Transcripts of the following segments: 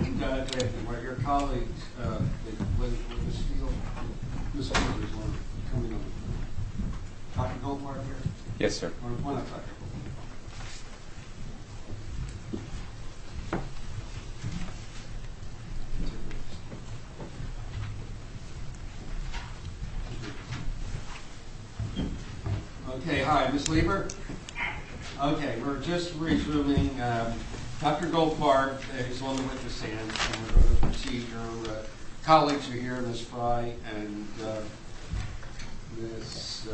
Your colleagues, with Ms. Field, Ms. Field is one coming on. Dr. Goldfarb here? Yes, sir. Or one of Dr. Goldfarb. Okay, hi, Ms. Lieber? Okay, we're just resuming. Dr. Goldfarb is on the witness stand, and we're going to proceed. Your colleagues are here, Ms. Fry and Ms.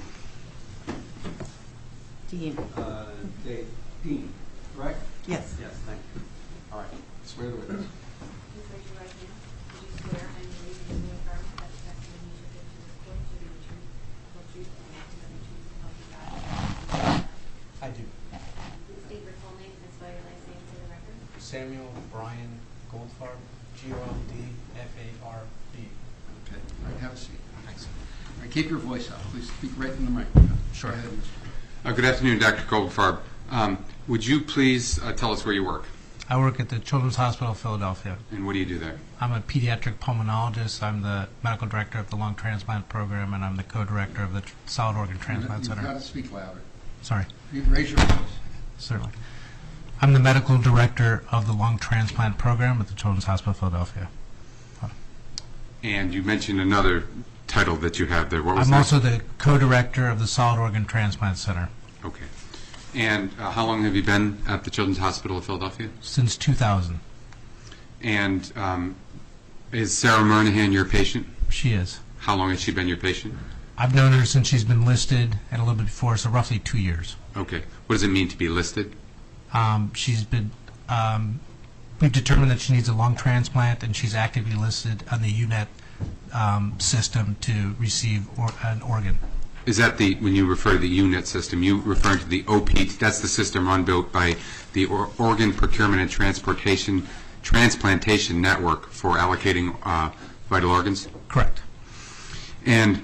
Dean. Dean, correct? Yes. Yes, thank you. All right, swear the witness. Please raise your right hand. Do you swear and believe in the affirm that the testimony you give to this court to be the truth, the whole truth, and nothing but the truth, so help you God? I do. Please state your full name and spell your last name for the record. Samuel Brian Goldfarb, Goldfarb. Okay, all right, have a seat. Thanks. All right, keep your voice up. Please speak right in the microphone. Sure. Go ahead, Mr. Good afternoon, Dr. Goldfarb. Would you please tell us where you work? I work at the Children's Hospital of Philadelphia. And what do you do there? I'm a pediatric pulmonologist. I'm the medical director of the lung transplant program, and I'm the co-director of the solid organ transplant You've center. got to speak louder. Sorry, You raise your voice. certainly. I'm the medical director of the lung transplant program at the Children's Hospital of Philadelphia. And you mentioned another title that you have there. What was I'm that? also the co-director of the solid organ transplant center Okay. And how long have you been at the Children's Hospital of Philadelphia? since 2000. And is Sarah Murnahan your patient? She is. How long has she been your patient? I've known her since she's been listed and a little bit before, so roughly 2 years. Okay. What does it mean to be listed? She's been, we've determined that she needs a lung transplant, and she's actively listed on the UNET system to receive an organ. Is that when you refer to the UNIT system, you refer to the OPT, that's the system run built by the Organ Procurement and Transplantation Network for allocating vital organs? Correct. And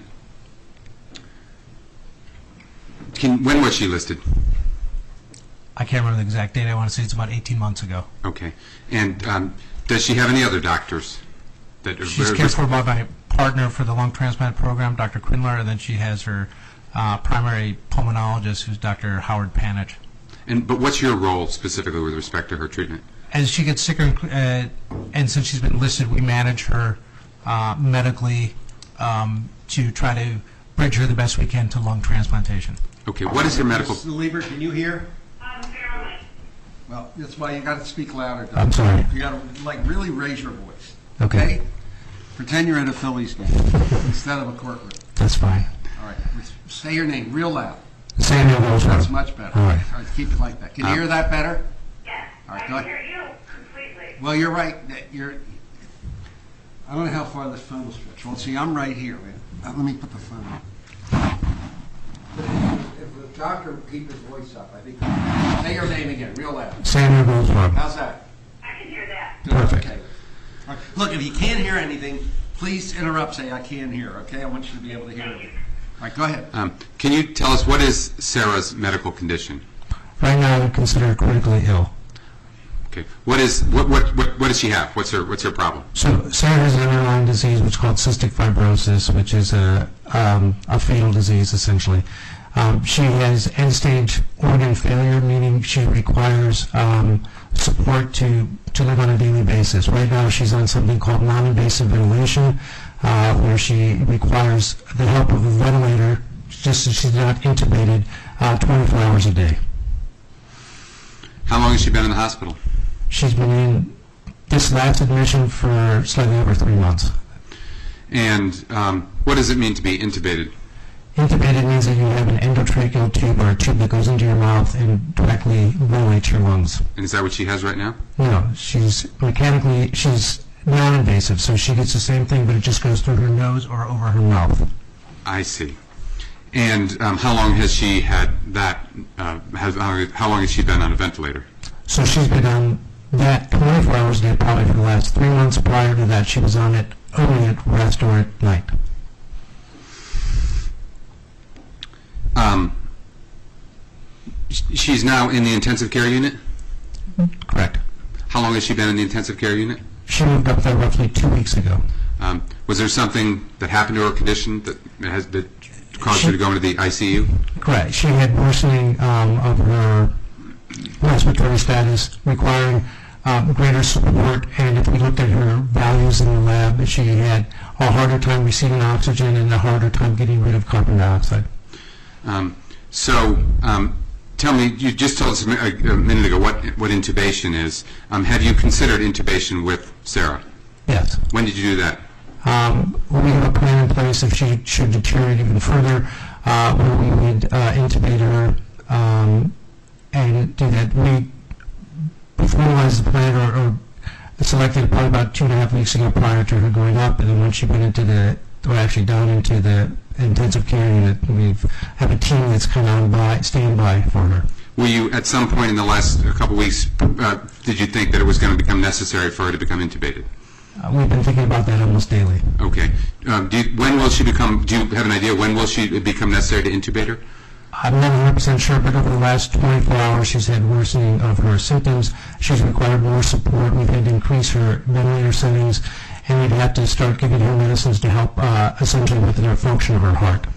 when was she listed? I can't remember the exact date. I want to say it's about 18 months ago. Okay. And does she have any other doctors? She's cared for by my partner for the lung transplant program, Dr. Quinler, and then she has her primary pulmonologist, who's Dr. Howard Panich. But what's your role specifically with respect to her treatment? As she gets sicker, and since she's been listed, we manage her medically to try to bridge her the best we can to lung transplantation. Okay. What is her medical... Mr. Lieber, can you hear? Barely. Well, that's why you got to speak louder. I'm sorry. You got to really raise your voice. Okay. Pretend you're at a Phillies game instead of a courtroom. That's fine. All right. Say your name real loud. Samuel Goldfarb. That's much better. All right. Keep it like that. Can you hear that better? Yes. All right, I go can ahead. hear you completely. Well, you're right. I don't know how far this phone will stretch. Well, see, I'm right here. Let me put the phone on. If the doctor would keep his voice up, I think. Say your name again, real loud. Samuel Goldfarb. How's that? I can hear that. Perfect. Okay. All right. Look, if you can't hear anything, please interrupt. Say, I can't hear, okay? I want you to be able to hear it. All right, go ahead. Can you tell us what is Sarah's medical condition? Right now, I would consider her critically ill. Okay. What does she have? What's her problem? So Sarah has an underlying disease which is called cystic fibrosis, which is a fatal disease, essentially. She has end-stage organ failure, meaning she requires support to live on a daily basis. Right now, she's on something called non-invasive ventilation, where she requires the help of a ventilator, just so she's not intubated 24 hours a day. How long has she been in the hospital? She's been in this last admission for slightly over 3 months. And what does it mean to be intubated? Intubated means that you have an endotracheal tube, or a tube that goes into your mouth and directly ventilates your lungs. And is that what she has right now? No, she's non-invasive, so she gets the same thing, but it just goes through her nose or over her mouth. I see. And how long has she had that? How long has she been on a ventilator? So she's been on that 24 hours a day probably for the last 3 months. Prior to that, she was on it only at rest or at night. She's now in the intensive care unit? Correct. How long has she been in the intensive care unit? She moved up there roughly 2 weeks ago. Was there something that happened to her condition that caused her to go into the ICU? Correct. She had worsening of her respiratory status, requiring greater support, and if we looked at her values in the lab, she had a harder time receiving oxygen and a harder time getting rid of carbon dioxide. Tell me, you just told us a minute ago what intubation is. Have you considered intubation with Sarah? Yes. When did you do that? We have a plan in place if she should deteriorate even further, where we would intubate her and do that. We formalized the plan or selected probably about 2.5 weeks ago prior to her going up, and then when she went into down into the intensive care unit, we have a team that's kind of on standby for her. Were you, at some point in the last couple weeks, did you think that it was going to become necessary for her to become intubated? We've been thinking about that almost daily. Okay. When will she become, do you have an idea, when will she become necessary to intubate her? I'm not 100% sure, but over the last 24 hours, she's had worsening of her symptoms. She's required more support. We've had to increase her ventilator settings, and we'd have to start giving her medicines to help essentially with the function of her heart.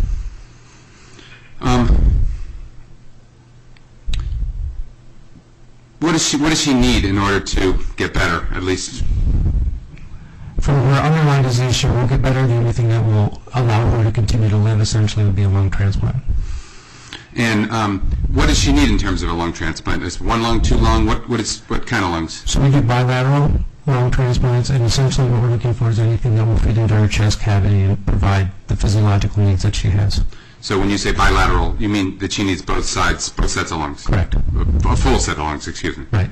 What does she need in order to get better, at least? For her underlying disease, she won't get better. The only thing that will allow her to continue to live essentially would be a lung transplant. And what does she need in terms of a lung transplant? Is one lung, two lung? What kind of lungs? So we do bilateral lung transplants, and essentially what we're looking for is anything that will fit into her chest cavity and provide the physiological needs that she has. So when you say bilateral, you mean that she needs both sides, both sets of lungs? Correct. A full set of lungs, excuse me. Right.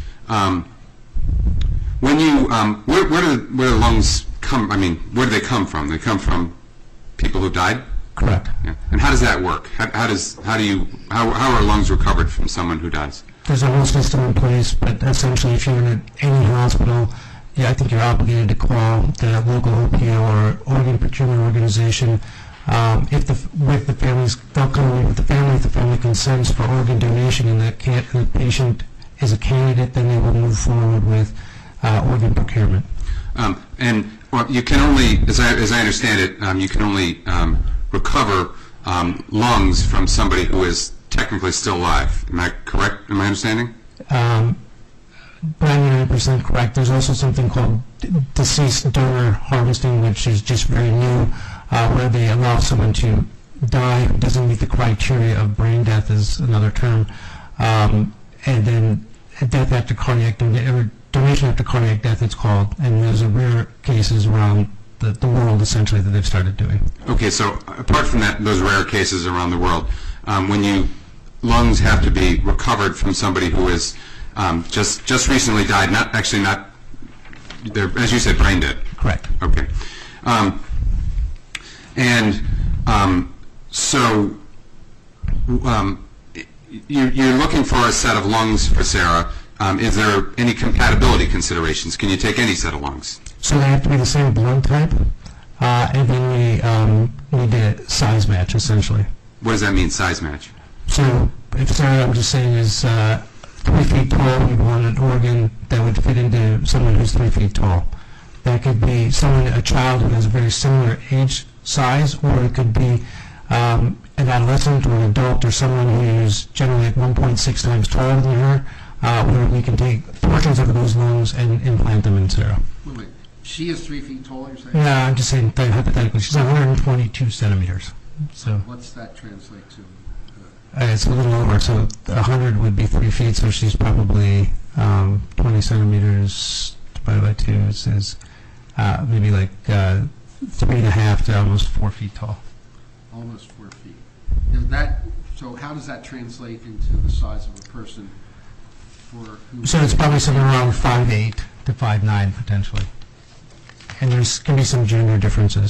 When you, where do lungs come, where do they come from? They come from people who died? Correct. Yeah. And how does that work? How are lungs recovered from someone who dies? There's a whole system in place, but essentially if you're in any hospital, I think you're obligated to call the local OPO or organ procurement organization. With the families, they'll come in with the family. If the family consents for organ donation and the patient is a candidate, then they will move forward with organ procurement. You can only, as I understand it, you can only recover lungs from somebody who is technically still alive. Am I correct in my understanding? 99% correct. There's also something called deceased donor harvesting, which is just very new, where they allow someone to die who doesn't meet the criteria of brain death is another term, and then death after cardiac or donation after cardiac death it's called, and there's a rare cases around the world essentially that they've started doing. Okay, so apart from that, those rare cases around the world, when lungs have to be recovered from somebody who is just recently died, they're, as you said, brain dead. Correct. Okay. So you're looking for a set of lungs for Sarah. Is there any compatibility considerations? Can you take any set of lungs? So they have to be the same blood type, and then we need a size match, essentially. What does that mean, size match? So if Sarah, I'm just saying, is 3 feet tall, we want an organ that would fit into someone who's 3 feet tall. That could be a child who has a very similar age size, or it could be an adolescent or an adult or someone who is generally like 1.6 times taller than her, where we can take portions of those lungs and implant them in Sarah. Wait. She is 3 feet tall, you're saying? Yeah, I'm just saying hypothetically. She's 122 centimeters. So What's that translate to? it's a little over. So 100 would be 3 feet. So she's probably 20 centimeters divided by 2. It says maybe like 3.5 to almost 4 feet tall. Almost 4 feet. So how does that translate into the size of a person for who? So it's probably somewhere around 5'8" to 5'9" potentially. And there's can be some gender differences.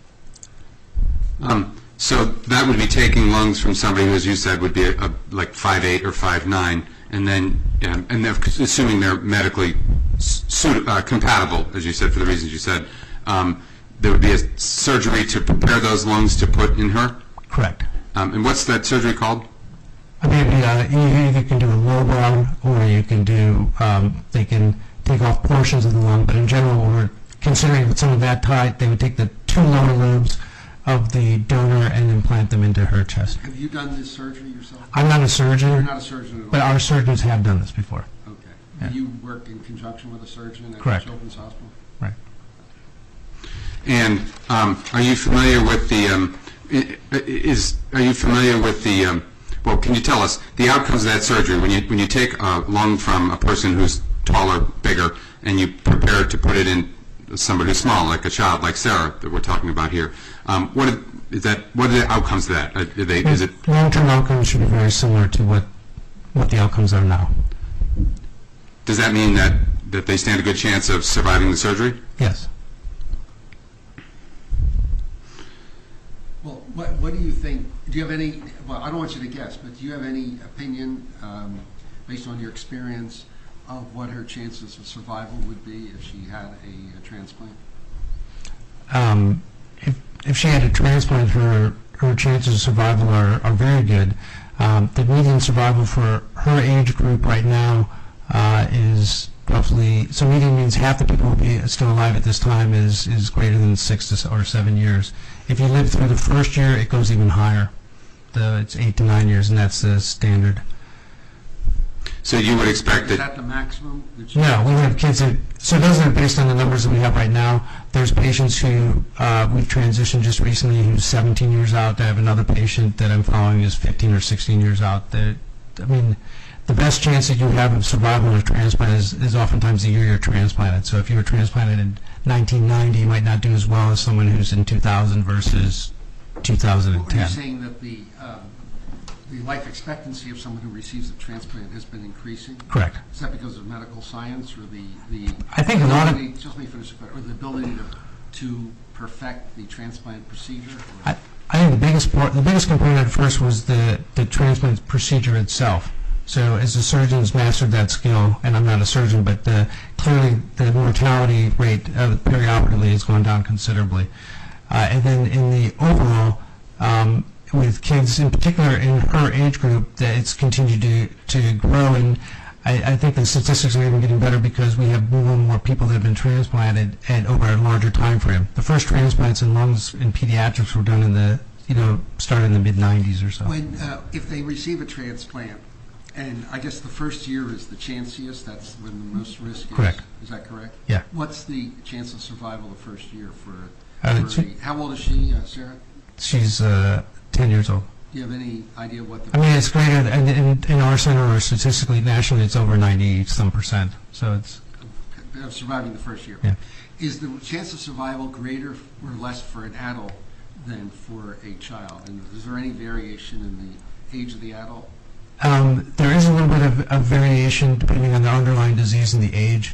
So that would be taking lungs from somebody who, as you said, would be like 5'8" or 5'9", and then assuming they're medically compatible, as you said, for the reasons you said, there would be a surgery to prepare those lungs to put in her? Correct. And what's that surgery called? I mean, you either can do a low bone, or you can do, they can take off portions of the lung, but in general, we're considering with someone that tight, they would take the two lower lobes of the donor and implant them into her chest. Have you done this surgery yourself? I'm not a surgeon. You're not a surgeon at all? But our surgeons have done this before. Okay. Yeah. You work in conjunction with a surgeon at Correct. Children's Hospital? Right. And are you familiar with the, are you familiar with the, well, can you tell us the outcomes of that surgery? When you take a lung from a person who's taller, bigger, and you prepare to put it in somebody who's small, like a child, like Sarah, that we're talking about here, what are the outcomes of that? Is it Long-term outcomes should be very similar to what the outcomes are now. Does that mean that they stand a good chance of surviving the surgery? Yes. Well, what do you think, do you have any, well, I don't want you to guess, but do you have any opinion, based on your experience, of what her chances of survival would be if she had a transplant? If she had a transplant, her chances of survival are very good. The median survival for her age group right now is roughly, so median means half the people who will be still alive at this time is greater than 6 or 7 years. If you live through the first year, it goes even higher. It's 8 to 9 years, and that's the standard. So you would expect Is that... that the maximum? That you- No, we have kids that, so those are based on the numbers that we have right now. There's patients who we've transitioned just recently who's 17 years out. I have another patient that I'm following is 15 or 16 years out. I mean, the best chance that you have of survival in a transplant is oftentimes the year you're transplanted. So if you were transplanted in 1990, you might not do as well as someone who's in 2000 versus 2010. Are you saying that the life expectancy of someone who receives a transplant has been increasing? Correct. Is that because of medical science or the I think a lot of- ability- just let me finish, or the ability to perfect the transplant procedure? I think the biggest component at first was the transplant procedure itself. So as the surgeons mastered that skill, and I'm not a surgeon, but clearly the mortality rate perioperatively has gone down considerably. And then in the overall, with kids in particular in her age group, that it's continued to grow, and I think the statistics are even getting better because we have more and more people that have been transplanted and over a larger time frame. The first transplants in lungs in pediatrics were done in the, started in the mid-90s or so. When, if they receive a transplant, and I guess the first year is the chanciest, that's when the most risk is? Correct. Is that correct? Yeah. What's the chance of survival the first year for how old is she, Sarah? She's 10 years old. Do you have any idea what the... I mean, it's greater, in our center, or statistically, nationally, it's over 90-some%. So it's... Of surviving the first year. Yeah. Is the chance of survival greater or less for an adult than for a child? And is there any variation in the age of the adult? There is a little bit of variation depending on the underlying disease and the age.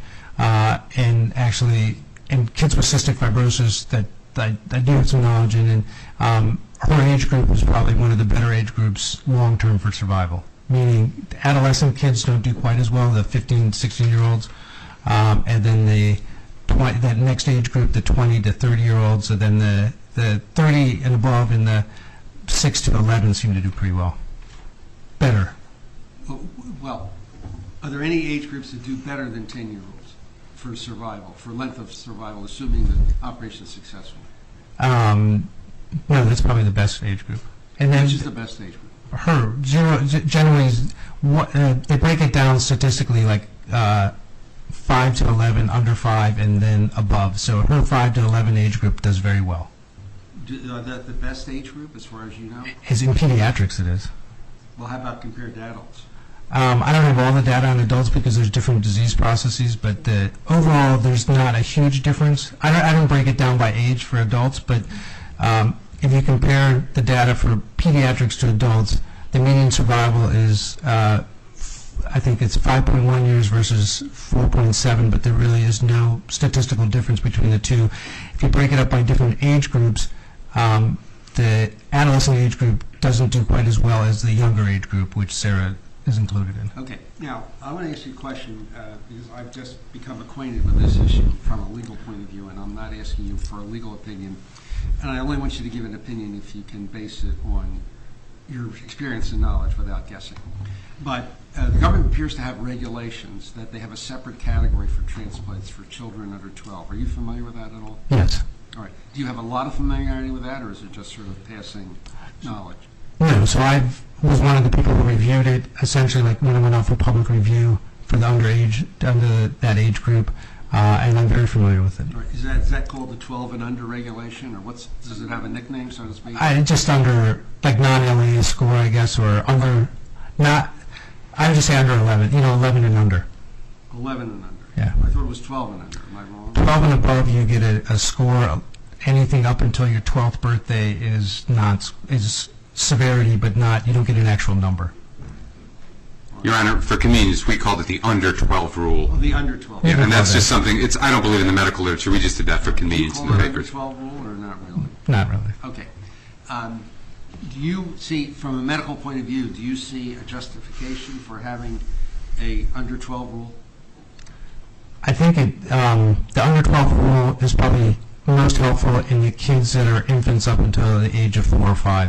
And actually, in kids with cystic fibrosis, that I do have some knowledge in, and her age group is probably one of the better age groups long-term for survival, meaning adolescent kids don't do quite as well, the 15, 16-year-olds, and then that next age group, the 20 to 30-year-olds, and then the 30 and above and the 6 to 11 seem to do pretty well. Better. Well, are there any age groups that do better than 10-year-olds for survival, for length of survival, assuming the operation is successful? No, that's probably the best age group. And then Which is the best age group? her generally they break it down statistically like 5 to 11, under 5, and then above. So her 5 to 11 age group does very well. Are that the best age group as far as you know? Is in pediatrics it is. Well, how about compared to adults? I don't have all the data on adults because there's different disease processes, but overall there's not a huge difference. I don't break it down by age for adults, but if you compare the data for pediatrics to adults, the median survival is, I think it's 5.1 years versus 4.7, but there really is no statistical difference between the two. If you break it up by different age groups, the adolescent age group doesn't do quite as well as the younger age group, which Sarah is included in. Okay. Now, I want to ask you a question because I've just become acquainted with this issue from a legal point of view, and I'm not asking you for a legal opinion. And I only want you to give an opinion if you can base it on your experience and knowledge without guessing. But the government appears to have regulations that they have a separate category for transplants for children under 12. Are you familiar with that at all? Yes. All right. Do you have a lot of familiarity with that, or is it just sort of passing knowledge? No, so I was one of the people who reviewed it, essentially like when it went out for public review for the under that age group, and I'm very familiar with it. All right. Is that called the 12 and under regulation, or does it have a nickname, so to speak? Just under, like non-LA score, I guess, or under, I would just say under 11, 11 and under. 11 and under. Yeah. I thought it was 12 and under. Am I wrong? 12 and above, you get a score. Anything up until your 12th birthday is severity, but you don't get an actual number. Your Honor, for convenience, we called it the under 12 rule. Oh, the under 12. Yeah. And that's just something, I don't believe in the medical literature, we just did that for Do you convenience in call the it under papers. 12 rule, or not really? Not really. Okay. Do you see, from a medical point of view, do you see a justification for having a under 12 rule? I think the under 12 rule is probably most helpful in the kids that are infants up until the age of 4 or 5.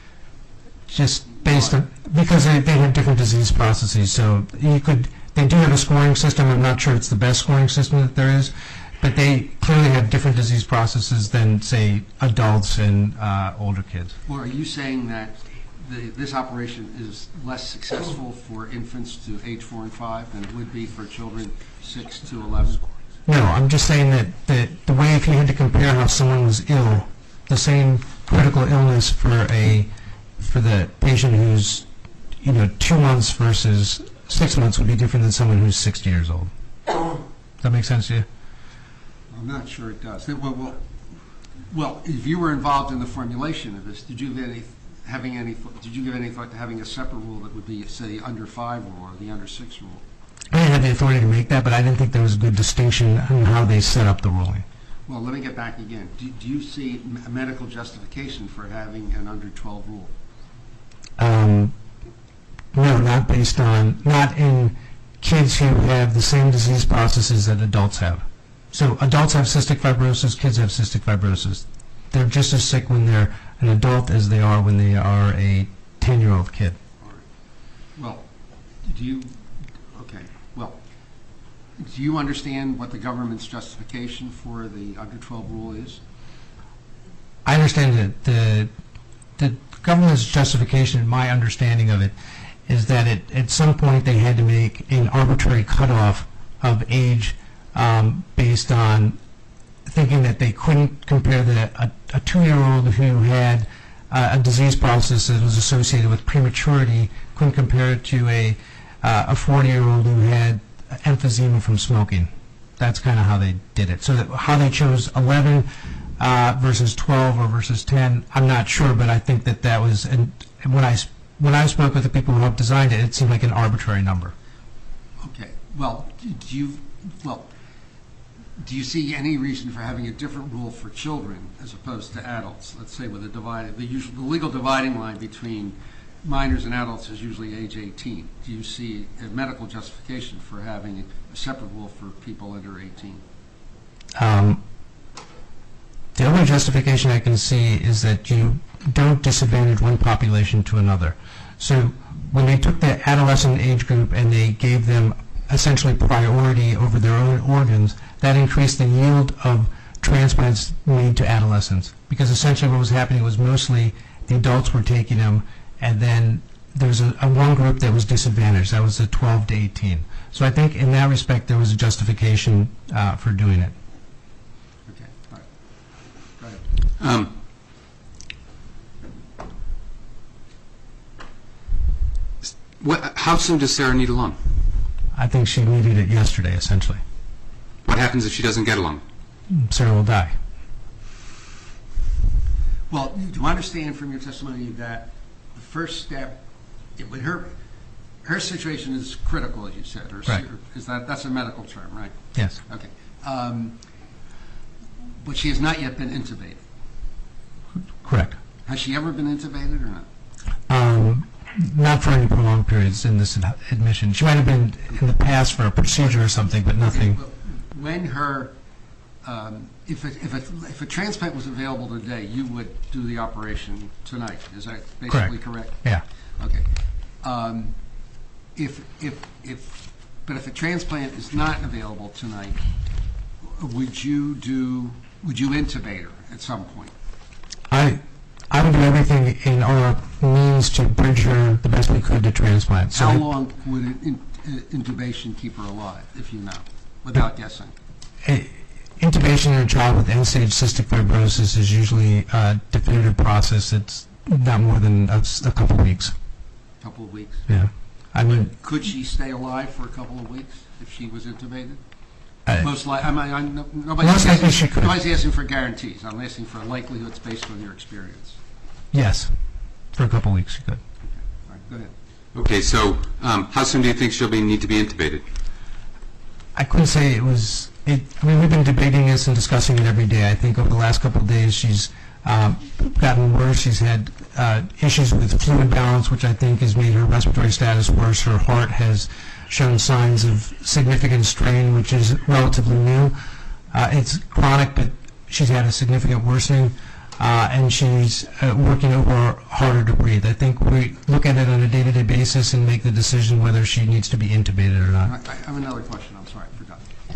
Just based on, because they have different disease processes. So they do have a scoring system. I'm not sure it's the best scoring system that there is, but they clearly have different disease processes than, say, adults and older kids. Or are you saying that this operation is less successful for infants to age 4 and 5 than it would be for children 6 to 11? No, I'm just saying that the way, if you had to compare how someone was ill, the same critical illness for the patient who's 2 months versus 6 months would be different than someone who's 60 years old. Does that make sense to you? I'm not sure it does. Well, if you were involved in the formulation of this, did you give any thought to having a separate rule that would be, say, under 5 rule or the under 6 rule? I didn't have the authority to make that, but I didn't think there was a good distinction on how they set up the ruling. Well, let me get back again. Do you see a medical justification for having an under 12 rule? No, not in kids who have the same disease processes that adults have. So adults have cystic fibrosis, kids have cystic fibrosis. They're just as sick when they're an adult as they are when they are a 10-year-old kid. All right. Well, do you understand what the government's justification for the under 12 rule is? I understand that the government's justification, in my understanding of it, is that at some point they had to make an arbitrary cutoff of age based on thinking that they couldn't compare a 2-year-old who had a disease process that was associated with prematurity, couldn't compare it to a 40-year-old who had emphysema from smoking. That's kind of how they did it. So how they chose 11 versus 12 or versus 10, I'm not sure, but I think that was, and when I spoke with the people who helped design it, it seemed like an arbitrary number. Okay. Well, do you see any reason for having a different rule for children as opposed to adults? Let's say with the legal dividing line between minors and adults is usually age 18. Do you see a medical justification for having a separate rule for people under 18? The only justification I can see is that you don't disadvantage one population to another. So when they took the adolescent age group and they gave them essentially priority over their own organs, that increased the yield of transplants made to adolescents. Because essentially what was happening was mostly the adults were taking them, and then there's a one group that was disadvantaged. That was the 12 to 18. So I think in that respect there was a justification for doing it. Okay. All right. Go ahead. How soon does Sarah need a lung? I think she needed it yesterday, essentially. What happens if she doesn't get a lung? Sarah will die. Well, do you understand from your testimony that the first step, her situation is critical, as you said. Right. That's a medical term, right? Yes. Okay. But she has not yet been intubated. Correct. Has she ever been intubated or not? Not for any prolonged periods in this admission. She might have been in the past for a procedure or something, but nothing. Okay, when her if a transplant was available today, you would do the operation tonight. Is that basically correct? Yeah. Okay. But if a transplant is not available tonight, would you intubate her at some point? I would do everything in our means to bridge her the best we could to transplant. So How long would intubation keep her alive, if you know, without guessing? Intubation in a child with end-stage cystic fibrosis is usually a definitive process. It's not more than a couple of weeks. A couple of weeks? Yeah. I mean, Could she stay alive for a couple of weeks if she was intubated? most Nobody's likely she could. asking for guarantees. I'm asking for likelihoods based on your experience. Yes. For a couple of weeks, you could. All right, go ahead. Okay, so how soon do you think she'll need to be intubated? I couldn't say it was. I mean, we've been debating this and discussing it every day. I think over the last couple of days, she's gotten worse. She's had issues with fluid balance, which I think has made her respiratory status worse. Her heart has shown signs of significant strain, which is relatively new. It's chronic, but she's had a significant worsening, and she's working over harder to breathe. I think we look at it on a day-to-day basis and make the decision whether she needs to be intubated or not. I have another question. I'm sorry, I forgot.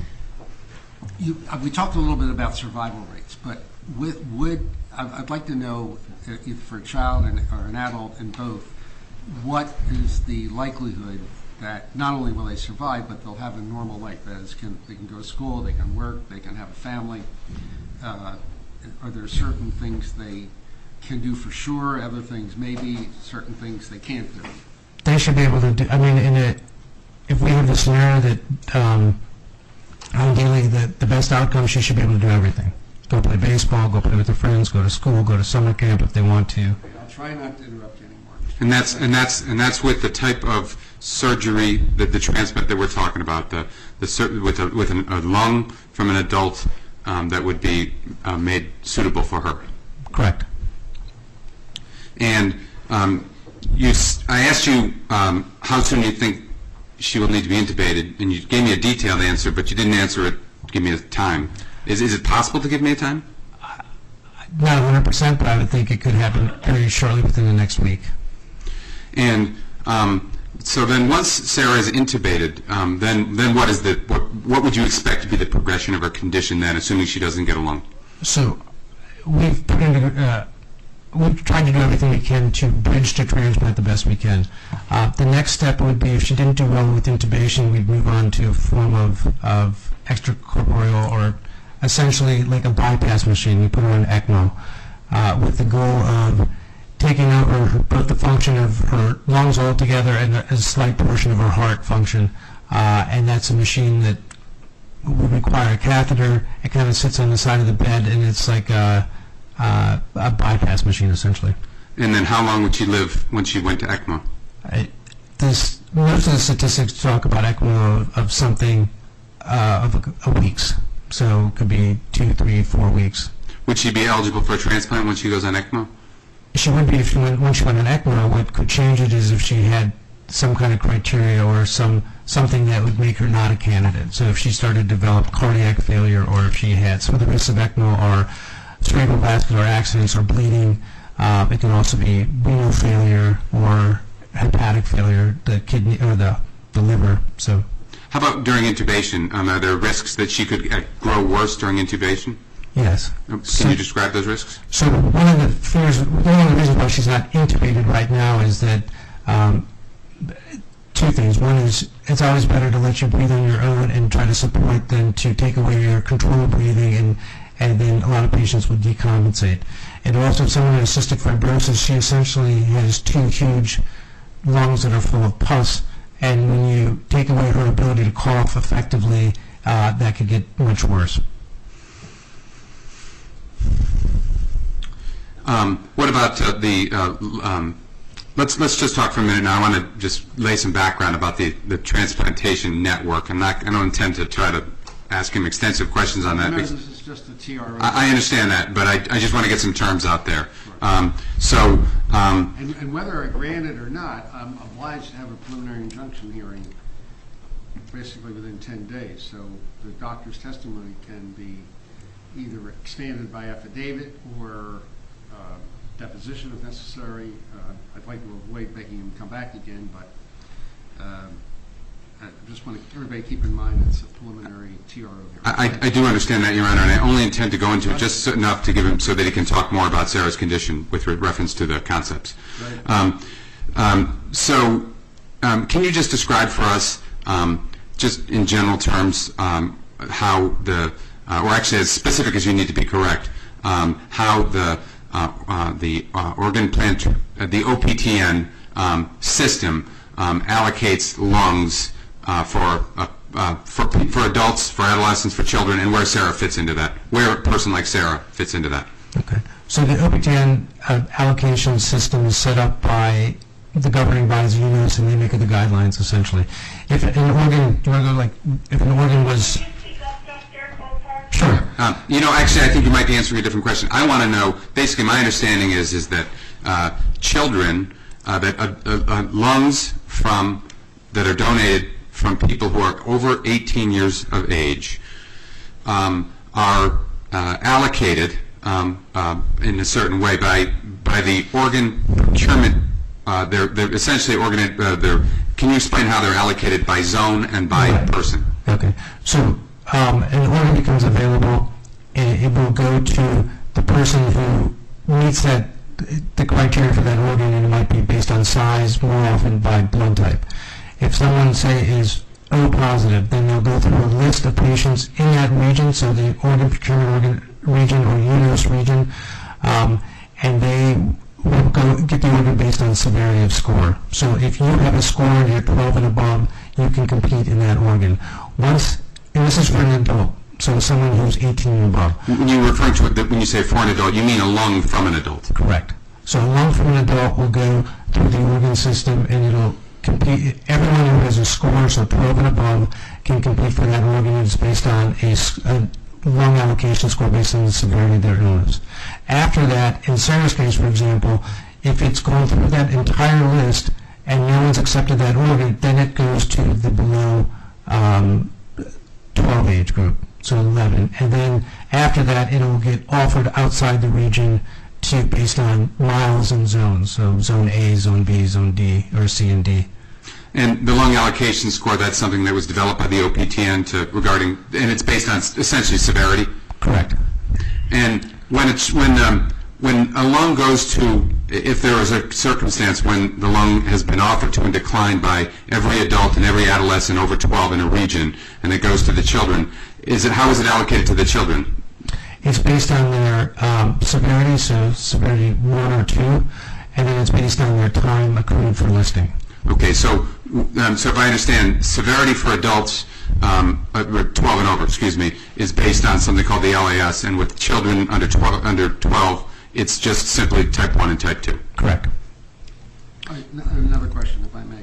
We talked a little bit about survival rates, but I'd like to know if for a child or an adult in both, what is the likelihood that not only will they survive, but they'll have a normal life? That is, they can go to school, they can work, they can have a family. Are there certain things they can do for sure, other things maybe, certain things they can't do? They should be able to do. I mean, if we have the scenario that ideally the best outcome, she should be able to do everything. Go play baseball, go play with her friends, go to school, go to summer camp if they want to. I'll try not to interrupt you anymore. And that's with the type of surgery that the transplant that we're talking about, with a lung from an adult that would be made suitable for her. Correct. And I asked you how soon you think she will need to be intubated, and you gave me a detailed answer, but you didn't answer it. Give me a time. Is it possible to give me a time? Not 100%, but I would think it could happen very shortly within the next week. And so then, once Sarah is intubated, then what would you expect to be the progression of her condition then, assuming she doesn't get along? So we've tried to do everything we can to bridge to transplant the best we can. The next step would be, if she didn't do well with intubation, we'd move on to a form of extracorporeal, or essentially like a bypass machine. We put her on ECMO with the goal of taking over both the function of her lungs altogether and a slight portion of her heart function. And that's a machine that would require a catheter. It kind of sits on the side of the bed, and it's like a bypass machine, essentially. And then how long would she live when she went to ECMO? Most of the statistics talk about ECMO of something of weeks. So it could be 2, 3, 4 weeks. Would she be eligible for a transplant when she goes on ECMO? She would be when she went on ECMO. What could change it is if she had some kind of criteria or something that would make her not a candidate. So if she started to develop cardiac failure, or if she had some of the risks of ECMO are cerebrovascular accidents or bleeding. It can also be renal failure or hepatic failure, the kidney or the liver. So, how about during intubation? Are there risks that she could grow worse during intubation? Yes. Can you describe those risks? So one of the reasons why she's not intubated right now is that two things. One is, it's always better to let you breathe on your own and try to support than to take away your control of breathing, and then a lot of patients would decompensate. And also, if someone has cystic fibrosis, she essentially has 2 huge lungs that are full of pus, and when you take away her ability to cough effectively, that could get much worse. What about let's just talk for a minute now. I want to just lay some background about the transplantation network. I don't intend to try to ask him extensive questions on that. No, this is just a TRO. I understand that, but I just want to get some terms out there. Sure. And whether I grant it or not, I'm obliged to have a preliminary injunction hearing basically within 10 days. So the doctor's testimony can be either expanded by affidavit or deposition if necessary. I'd like to avoid making him come back again, but I just want everybody to keep in mind it's a preliminary TRO here. I do understand that, Your Honor, and I only intend to go into it just enough to give him so that he can talk more about Sarah's condition with reference to the concepts. Right. Can you just describe for us, just in general terms, how the, or actually as specific as you need to be correct, how the organ plant, the OPTN system allocates lungs for adults, for adolescents, for children, and where Sarah fits into that, where a person like Sarah fits into that. Okay. So the OPTN allocation system is set up by the governing bodies, UNOS, and they make the guidelines essentially. If an organ, do you want to go like, if an organ was... Sure. Actually, I think you might be answering a different question. I want to know, basically my understanding is that children, that lungs that are donated from people who are over 18 years of age are allocated in a certain way by the organ procurement. They're essentially can you explain how they're allocated by zone and by person? Okay. So an organ becomes available, and it will go to the person who meets the criteria for that organ, and it might be based on size, more often by blood type. If someone, say, is O positive, then they'll go through a list of patients in that region, so the organ procurement region or UNOS region, and they will get the organ based on severity of score. So if you have a score and you're 12 and above, you can compete in that organ. And this is for an adult, so someone who's 18 and above. When you're referring to it, when you say for an adult, you mean a lung from an adult? Correct. So a lung from an adult will go through the organ system, and it'll compete. Everyone who has a score, so 12 and above, can compete for that organ. It's based on a lung allocation score based on the severity of their illness. After that, in Sarah's case, for example, if it's gone through that entire list and no one's accepted that organ, then it goes to the below 12 age group, so 11. And then after that, it will get offered outside the region based on miles and zones, so zone A, zone B, zone D, or C and D. And the lung allocation score, that's something that was developed by the OPTN and it's based on essentially severity? Correct. And when a lung goes to, if there is a circumstance when the lung has been offered to and declined by every adult and every adolescent over 12 in a region, and it goes to the children, how is it allocated to the children? It's based on their severity, so severity 1 or 2, and then it's based on their time accrued for listing. Okay, so if I understand, severity for adults, 12 and over, is based on something called the LAS, and with children under 12, it's just simply type 1 and type 2. Correct. Another question, if I may.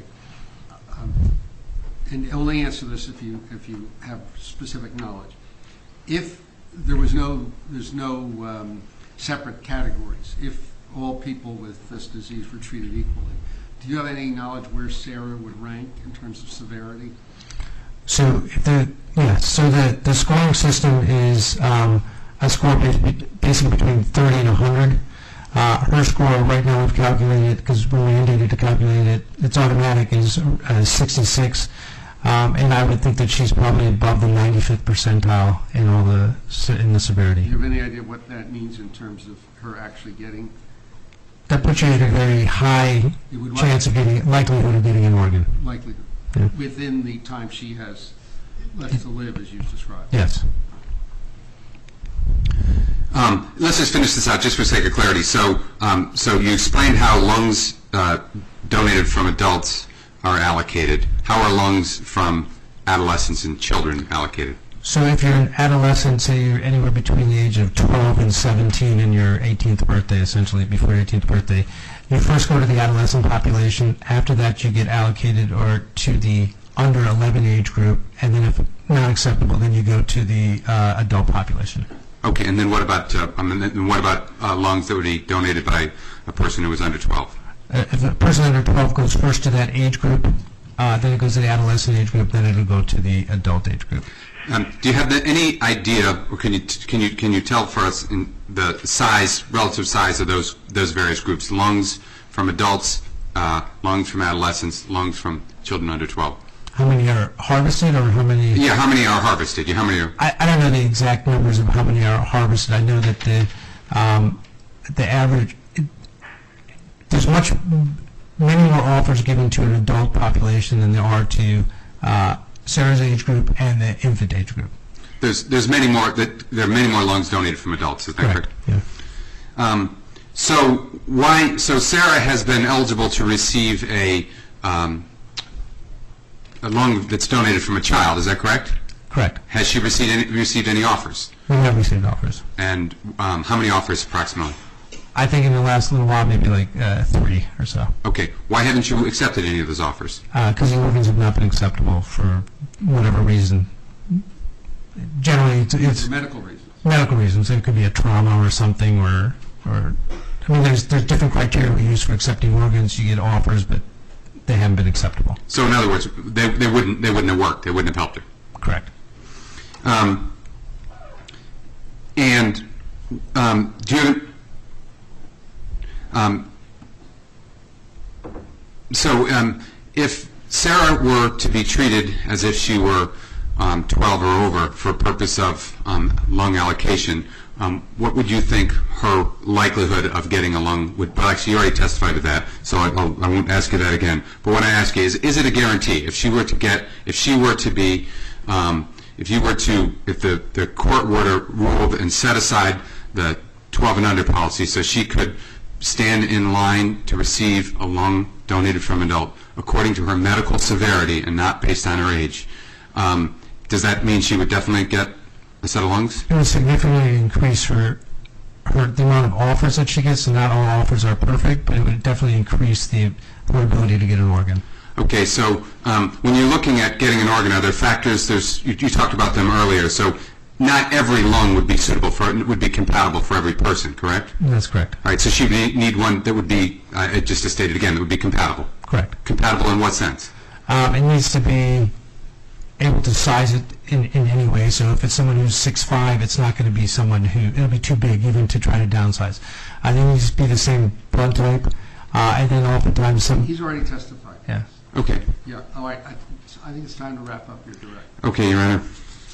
And only answer this if you have specific knowledge. If there's no separate categories, if all people with this disease were treated equally, do you have any knowledge where Sarah would rank in terms of severity? So the scoring system is a score basically between 30 and 100. Her score right now, we've calculated, because we're mandated to calculate it, it's automatic, is 66. And I would think that she's probably above the 95th percentile in the severity. Do you have any idea what that means in terms of her actually getting? That puts you at a very high chance of likelihood of getting an organ. Likelihood. Yeah. Within the time she has left to live, as you've described. Yes. Let's just finish this out, just for sake of clarity. So you explained how lungs donated from adults are allocated. How are lungs from adolescents and children allocated? So if you're an adolescent, say you're anywhere between the age of 12 and 17 and your 18th birthday, essentially, before your 18th birthday, you first go to the adolescent population. After that, you get allocated to the under 11 age group, and then if not acceptable, then you go to the adult population. Okay, and then what about lungs that would be donated by a person who was under 12? If a person under 12 goes first to that age group, then it goes to the adolescent age group, then it'll go to the adult age group. Do you have any idea, or can you tell for us in the size, relative size of those various groups? Lungs from adults, lungs from adolescents, lungs from children under 12. How many are harvested, or how many? Yeah, how many are harvested? How many are? I don't know the exact numbers of how many are harvested. I know that the average, there's many more offers given to an adult population than there are to Sarah's age group and the infant age group. There's many more. There are many more lungs donated from adults. Is that correct? Yeah. So Sarah has been eligible to receive a lung that's donated from a child. Is that correct? Correct. Has she received any offers? We have received offers. And how many offers approximately? I think in the last little while, maybe like 3 or so. Okay. Why haven't you accepted any of those offers? Because the organs have not been acceptable for whatever reason. Generally, it's For medical reasons. medical reasons. It could be a trauma or something, or I mean, there's different criteria we use for accepting organs. You get offers, but they haven't been acceptable. So in other words, they wouldn't have worked. They wouldn't have helped her. Correct. Do you? If Sarah were to be treated as if she were 12 or over for purpose of lung allocation, what would you think her likelihood of getting a lung would? Well, actually, you already testified to that, so I won't ask you that again. But what I ask you is it a guarantee? If the court were to rule and set aside the 12 and under policy, so she could stand in line to receive a lung donated from an adult according to her medical severity and not based on her age, does that mean she would definitely get a set of lungs? It would significantly increase the amount of offers that she gets, and not all offers are perfect, but it would definitely increase her ability to get an organ. Okay, so when you're looking at getting an organ, are there factors? You talked about them earlier. So not every lung would be compatible for every person, correct? That's correct. All right, so she would need one that would be, just to state it again, that would be compatible. Correct. Compatible in what sense? It needs to be able to size it in any way. So if it's someone who's 6'5", it's not going to be someone it'll be too big even to try to downsize. I think it needs to be the same blood type, and then oftentimes He's already testified. Yeah. Okay. Yeah, all right. I think it's time to wrap up your direct. Okay, Your Honor.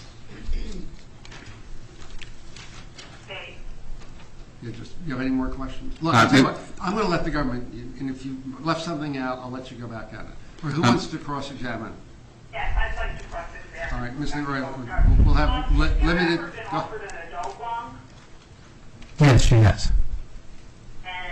You have any more questions? Look, I'll tell you what, I'm going to let the government, and if you left something out, I'll let you go back at it. Or who wants to cross-examine? Yes, I'd like to cross-examine. All right, Ms. Leroy, we'll have limited. Has been offered an adult lung, Yes, she has. and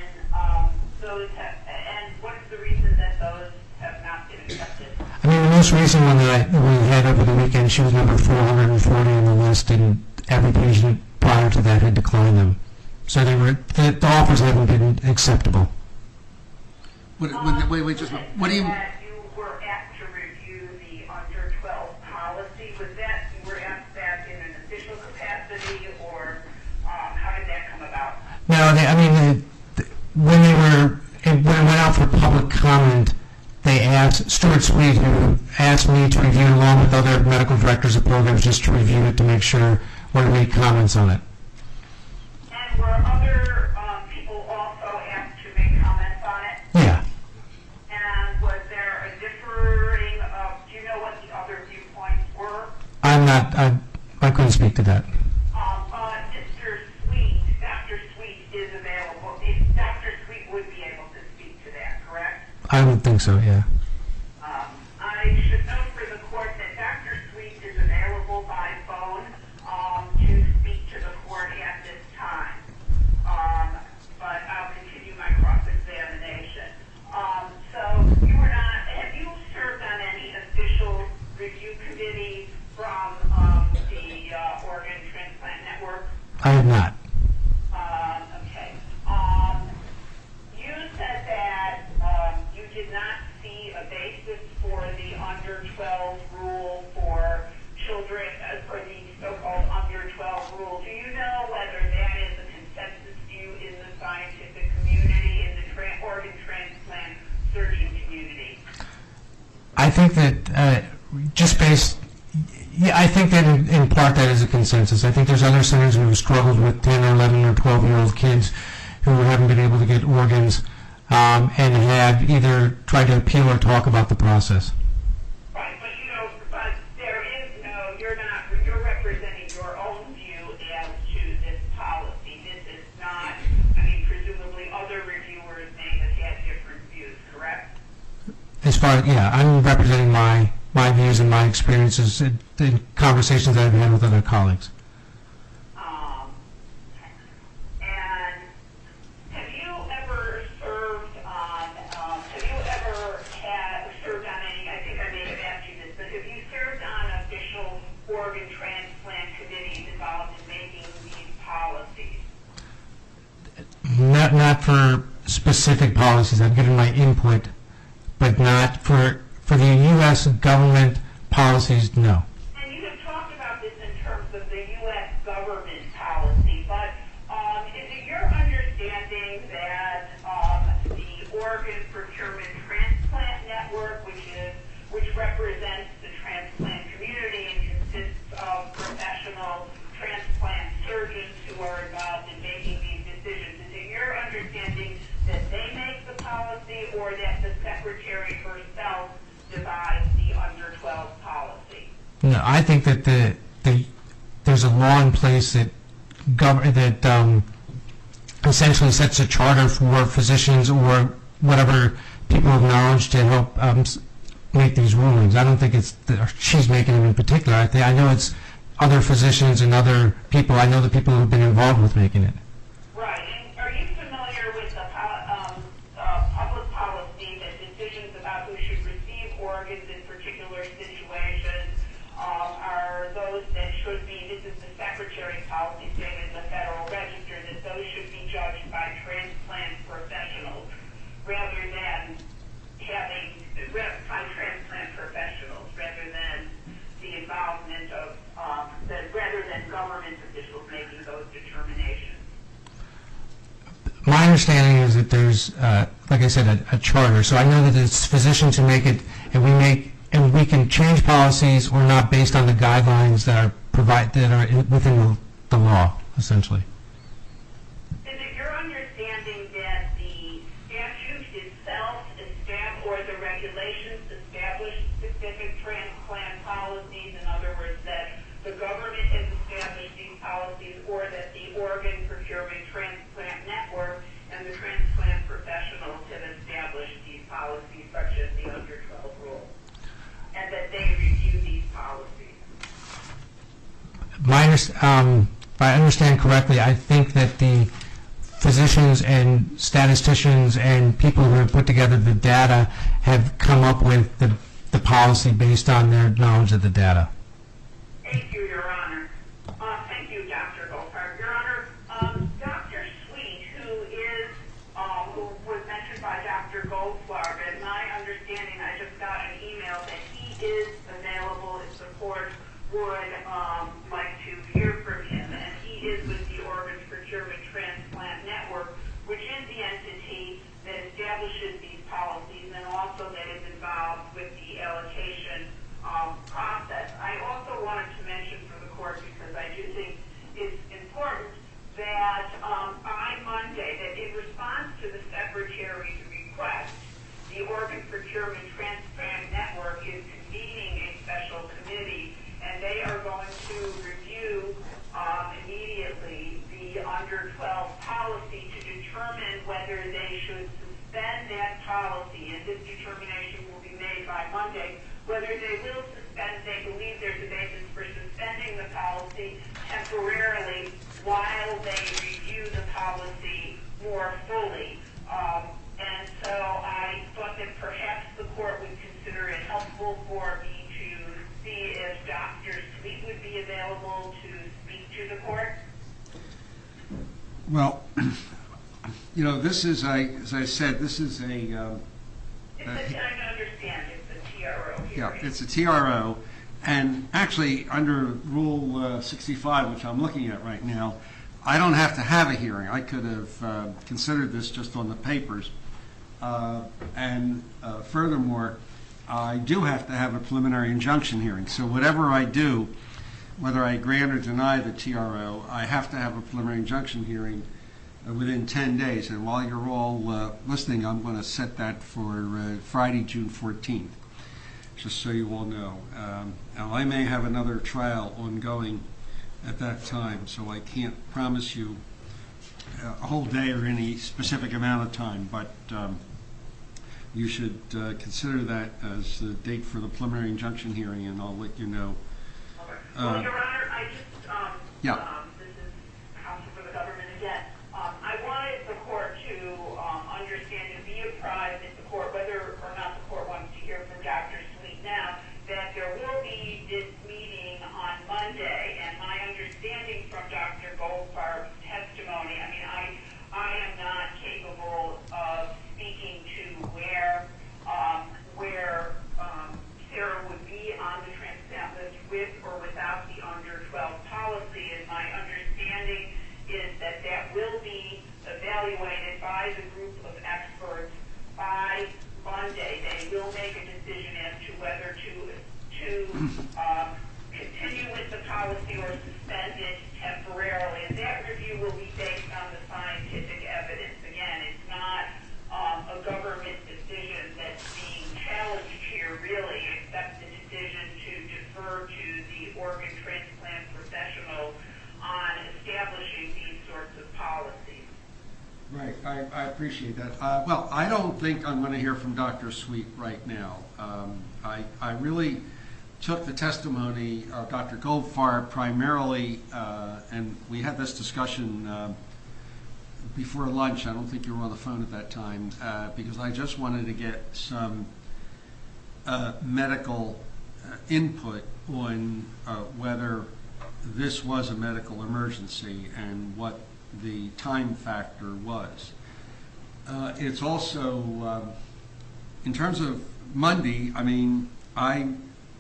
and what is the reason that those have not been accepted? I mean, the most recent one that we had over the weekend, she was number 440 on the list, and every patient prior to that had declined them. So the offers haven't been acceptable. Wait, just what do you? That you were asked to review the under 12 policy. Was that you were asked that in an official capacity, or how did that come about? No, when it went out for public comment, they asked Stuart Sweet, who asked me to review it along with other medical directors of programs, just to review it to make sure what to make comments on it. And were other people also asked to make comments on it? Yeah. And was there a differing of, do you know what the other viewpoints were? I couldn't speak to that. Mr. Sweet, Dr. Sweet is available. Dr. Sweet would be able to speak to that, correct? I would think so, yeah. I should note for the court that Dr. Sweet is available by phone to speak to the court at this time. But I'll continue my cross-examination. So have you served on any official review committee from the Organ Transplant Network? I have not. Okay. You said that you did not see a basis for the under 12 rule for children, for the so-called under 12 rule. Do you know whether that is a consensus view in the scientific community, in the organ transplant surgeon community? I I think that I think that in part that is a consensus. I think there's other centers who have struggled with 10 or 11 or 12-year-old kids who haven't been able to get organs and have either tried to appeal or talk about the process. Right, but but there is you're representing your own view as to this policy. This is not, presumably other reviewers may have had different views, correct? As far as, I'm representing my views and my experiences in conversations that I've had with other colleagues. And have you ever served on, any, I think I may have asked you this, but have you served on official organ transplant committees involved in making these policies? Not for specific policies. I've given my input, but not for the U.S. government policies, no. And you have talked about this in terms of the U.S. government policy, but is it your understanding that the Organ Procurement Transplant Network, which represents the transplant community and consists of professional transplant surgeons who are involved in making these decisions, is it your understanding that they make the policy or that the Secretary herself devised the under 12 policy? No, I think that there's a law in place that essentially sets a charter for physicians or whatever people of knowledge to help make these rulings. I don't think it's she's making them in particular. I know it's other physicians and other people. I know the people who've been involved with making it. Right. And are you familiar with the public policy that decisions about who should receive organs in particular situations are those that should be, this is the Secretary's policy statement in the Federal Register, that those should be judged by transplant professionals rather than the involvement of, rather than government officials making those determinations? My understanding is that there's, like I said, a charter. So I know that it's physicians who make it, and we can change policies or not based on the guidelines that are within the law, essentially. Is it your understanding that the statute itself or the regulations establish specific transplant policies? In other words, that the government has established these policies, or that the Organ Procurement Transplant Network and the transplant professionals have established these policies, such as the under 12 rule, and that they review these policies? If I understand correctly, I think that the physicians and statisticians and people who have put together the data have come up with the policy based on their knowledge of the data. Thank you, Your Honor. Thank you, Dr. Goldfarb. Your Honor, Dr. Sweet, who was mentioned by Dr. Goldfarb, and my understanding, I just got an email that he is available if the court would like to hear from him, and he is with the Organ Procurement Transplant Network, which is the entity that establishes these policies and also that is involved with the allocation process. I also wanted to mention for the court, because I do think it's important, that on Monday, that in response to the Secretary's request, the Organ Procurement Transplant Network is convening a special committee, and they are going to review immediately the under 12 policy to determine whether they should suspend that policy, and this determination will be made by Monday, whether they will suspend, they believe there's a basis for suspending the policy temporarily while they review the policy more fully. And so I thought that perhaps the court would consider it helpful for me to see if Dr. Sweet would be available to speak to the court. Well, this is, as I said, this is I understand it's a TRO hearing. Yeah, it's a TRO, and actually under Rule 65, which I'm looking at right now, I don't have to have a hearing. I could have considered this just on the papers. And furthermore, I do have to have a preliminary injunction hearing. So whatever I do, whether I grant or deny the TRO, I have to have a preliminary injunction hearing within 10 days. And while you're all listening, I'm going to set that for Friday, June 14th, just so you all know. Now, I may have another trial ongoing at that time, so I can't promise you a whole day or any specific amount of time, but you should consider that as the date for the preliminary injunction hearing, and I'll let you know. Well, Your Honor, I just, Yeah. this is counsel for the government again. I wanted the court to understand and be apprised if the court, whether or not the court wants to hear from Dr. Sweet now, that there will be this meeting on Monday, and my understanding from Dr. Goldfarb's testimony, I mean, I am not capable of speaking to where Sarah would be on the transplant list with or without the under 12 policy, and my understanding is that that will be evaluated by the group of experts by Monday. They will make a decision as to whether to continue with the policy or suspend it temporarily, and that review will be based on the scientific evidence. Again, it's not a government decision that's being challenged here, really, except the decision to defer to the organ transplant professional on establishing these sorts of policies. Right, I appreciate that. Well, I don't think I'm going to hear from Dr. Sweet right now. I really took the testimony of Dr. Goldfarb primarily, and we had this discussion before lunch. I don't think you were on the phone at that time, because I just wanted to get some medical input on whether this was a medical emergency and what the time factor was. It's also, in terms of Monday, I mean, I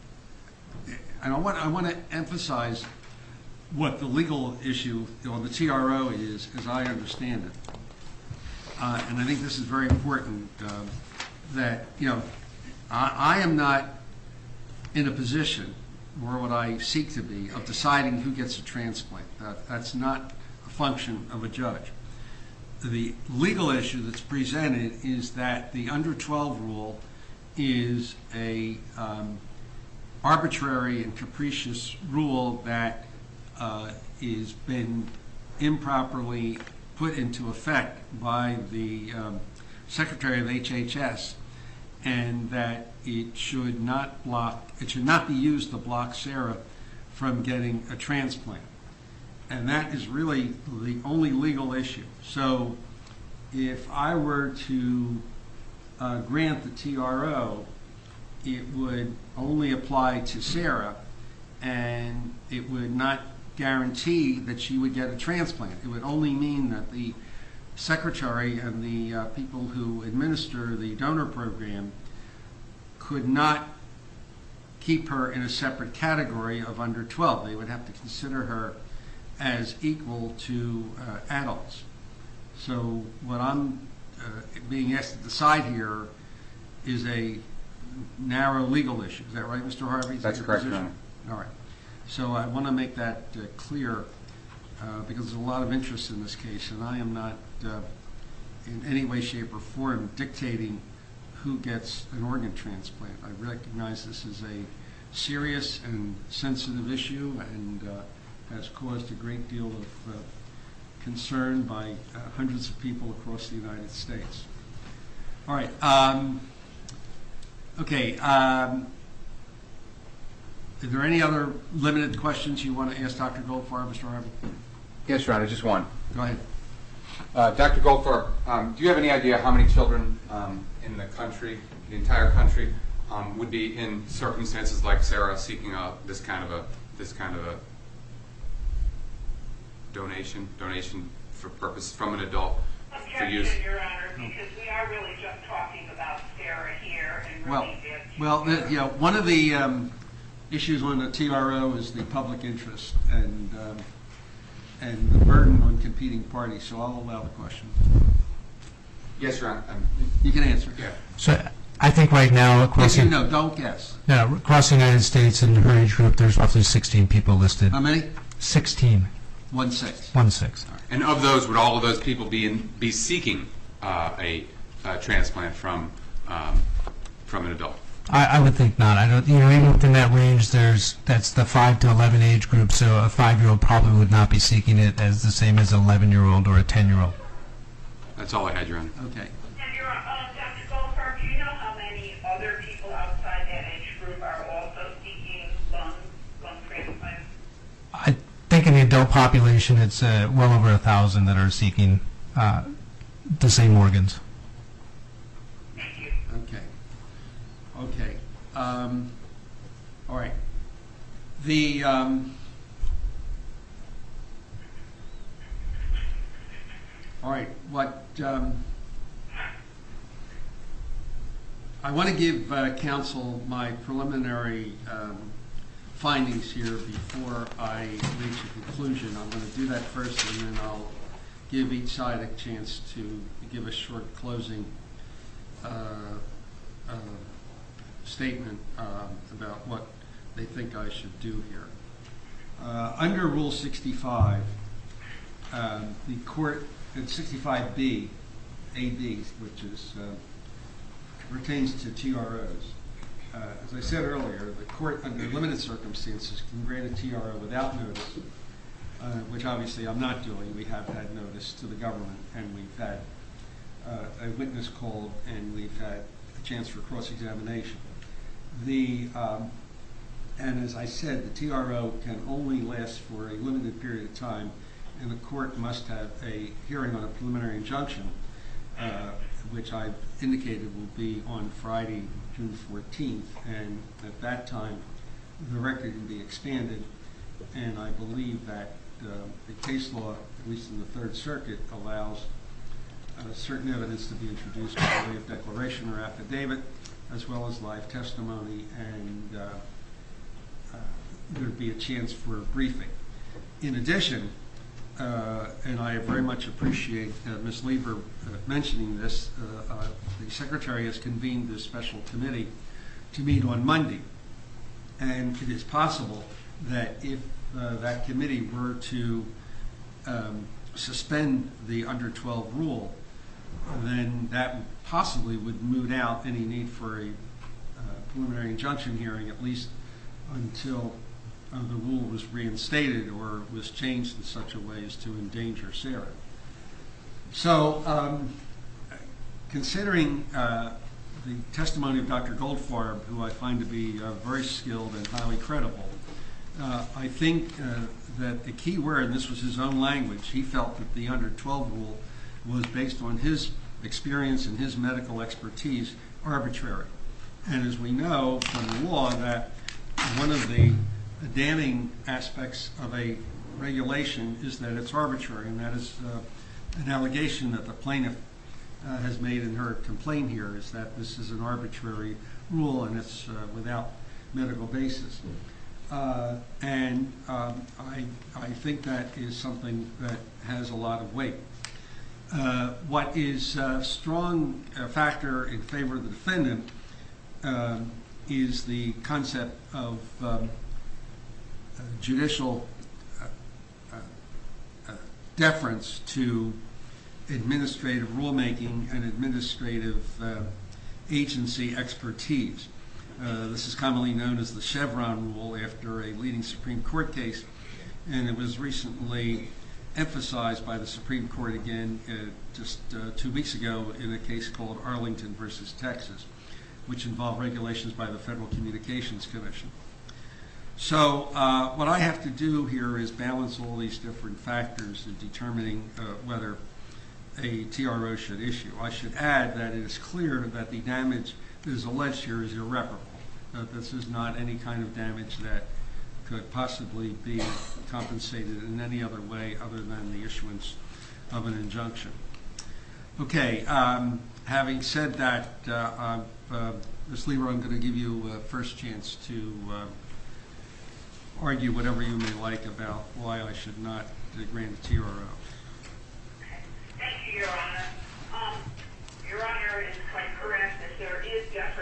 want to emphasize what the legal issue on the TRO is, as I understand it. And I think this is very important, that, you know, I am not in a position, nor would I seek to be, of deciding who gets a transplant. That's not a function of a judge. The legal issue that's presented is that the under 12 rule is a arbitrary and capricious rule that is been improperly put into effect by the Secretary of HHS, and that it should not be used to block Sarah from getting a transplant. And that is really the only legal issue. So if I were to grant the TRO, it would only apply to Sarah, and it would not guarantee that she would get a transplant. It would only mean that the secretary and the people who administer the donor program could not keep her in a separate category of under 12. They would have to consider her as equal to adults. So what I'm being asked to decide here is a narrow legal issue. Is that right, Mr. Harvey? That's correct, Your Honor. All right. So I want to make that clear, because there's a lot of interest in this case, and I am not in any way, shape, or form dictating who gets an organ transplant. I recognize this is a serious and sensitive issue, and has caused a great deal of concern by hundreds of people across the United States. All right. Okay. Are there any other limited questions you want to ask Dr. Goldfarb, Mr. Harvey? Yes, Your Honor, just one. Go ahead. Dr. Goldfarb, do you have any idea how many children in the country, the entire country, would be in circumstances like Sarah seeking this kind of a donation for purpose from an adult for use? Objection, Your Honor, because we are really just talking about Sarah here, and really one of the issues on the TRO is the public interest and the burden on competing parties. So I'll allow the question. Yes, Your Honor. You can answer. Yeah. So I think right now across If you the, know, don't guess. no, across the United States in her age group, there's roughly 16 people listed. How many? 16, 1/6. 1/6. And of those, would all of those people be seeking a transplant from an adult? I would think not. I don't. Even within that range, that's the 5 to 11 age group. So a 5-year-old probably would not be seeking it as the same as an 11-year-old or a 10-year-old. That's all I had, Your Honor. Okay. And Dr. Goldfarb, do you know how many other people outside that age group are also seeking lung transplants? I think in the adult population, it's well over 1,000 that are seeking the same organs. Thank you. Okay. Okay. All right. All right. What I want to give counsel my preliminary findings here before I reach a conclusion. I'm going to do that first, and then I'll give each side a chance to give a short closing statement about what they think I should do here. Under Rule 65, the court, in 65B, AB, which is pertains to TROs. As I said earlier, the court, under limited circumstances, can grant a TRO without notice, which obviously I'm not doing. We have had notice to the government, and we've had a witness called, and we've had a chance for cross-examination. And as I said, the TRO can only last for a limited period of time, and the court must have a hearing on a preliminary injunction, which I've indicated will be on Friday, June 14th, and at that time, the record can be expanded, and I believe that the case law, at least in the Third Circuit, allows certain evidence to be introduced by way of declaration or affidavit, as well as live testimony, and there'd be a chance for a briefing. In addition, and I very much appreciate Ms. Lieber mentioning this, the Secretary has convened this special committee to meet on Monday. And it is possible that if that committee were to suspend the under 12 rule, then that possibly would moot out any need for a preliminary injunction hearing, at least until the rule was reinstated or was changed in such a way as to endanger Sarah. So, considering the testimony of Dr. Goldfarb, who I find to be very skilled and highly credible, I think that the key word, and this was his own language, he felt that the under 12 rule was based on his experience and his medical expertise arbitrary. And as we know from the law, that one of the damning aspects of a regulation is that it's arbitrary, and that is an allegation that the plaintiff has made in her complaint here, is that this is an arbitrary rule and it's without medical basis. And I think that is something that has a lot of weight. What is a strong factor in favor of the defendant is the concept of judicial deference to administrative rulemaking and administrative agency expertise. This is commonly known as the Chevron rule after a leading Supreme Court case, and it was recently emphasized by the Supreme Court again just 2 weeks ago in a case called Arlington versus Texas, which involved regulations by the Federal Communications Commission. So what I have to do here is balance all these different factors in determining whether a TRO should issue. I should add that it is clear that the damage that is alleged here is irreparable. That this is not any kind of damage that could possibly be compensated in any other way other than the issuance of an injunction. Okay, having said that, Ms. Lieber, I'm going to give you a first chance to argue whatever you may like about why I should not grant a TRO. Thank you, Your Honor. Your Honor is quite correct that there is definitely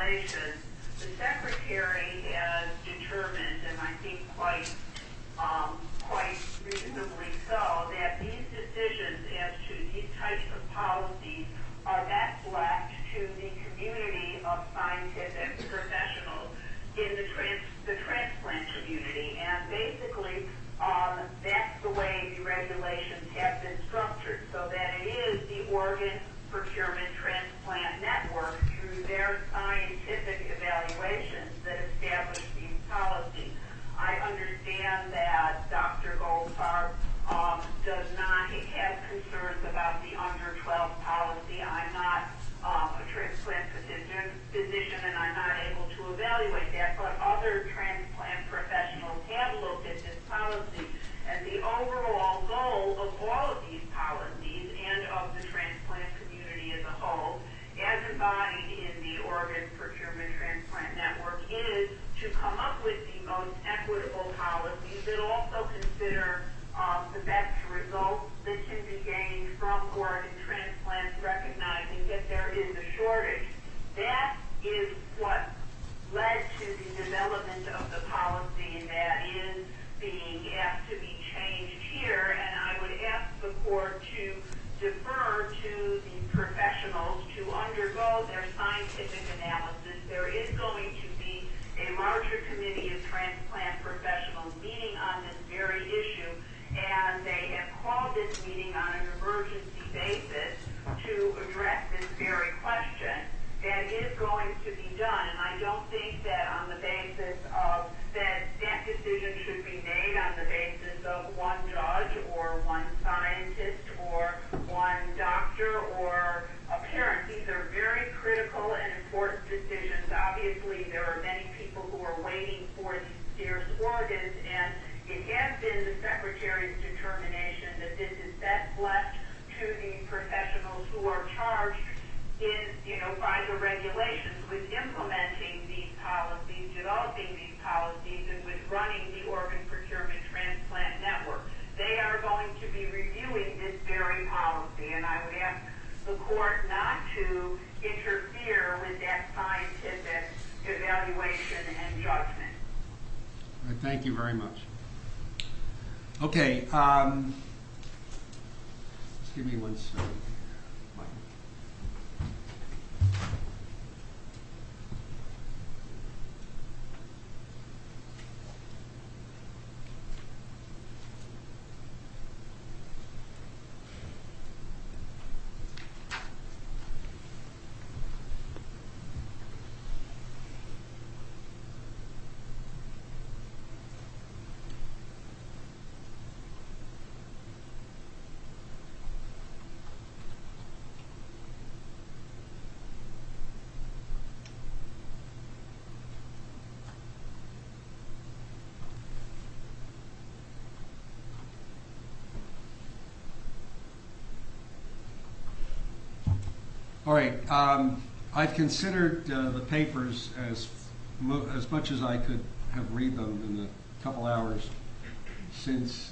regulations, the Secretary has determined, and I think quite reasonably so, that these decisions as to these types of policies are best left to the community of scientific professionals in the transplant community. And basically, that's the way the regulations have been structured, so that it is the Organ Procurement Transplant Network, through their scientific evaluations, that establish these policies. I understand that Dr. Goldfarb does not have concerns about the under 12 policy. I'm not a transplant physician, and I'm not able to evaluate that, but other transplant professionals have looked at this policy, and the overall goal of all of these policies and of the transplant community as a whole, as embodied in the Organ Procurement Transplant Network, is to come up with the most equitable policies that also consider the best results that can be gained from organ transplants, recognizing that there is a shortage. That is what led to the development of the policy that is being asked to be changed here, and I would ask the court to defer to the professionals to undergo their scientific analysis. There is going to be a larger committee of transplant professionals meeting on this very issue, and they have called this meeting on an emergency basis to address this very question. That is going to be done, and I don't think that on the basis of that decision should be made on the basis of one judge or one scientist or one doctor or a parent. These are very critical and important decisions. Obviously, there are many people who are waiting for these scarce organs, and it has been the Secretary's determination that this is best left to the professionals who are charged by the regulations with implementing these policies, developing these policies, and with running the Organ Procurement Transplant Network. They are going to be reviewing this very policy, and I would ask the court not to interfere with that scientific evaluation and judgment. All right, thank you very much. Okay, just give me one second. All right, I've considered the papers as much as I could have read them in the couple hours since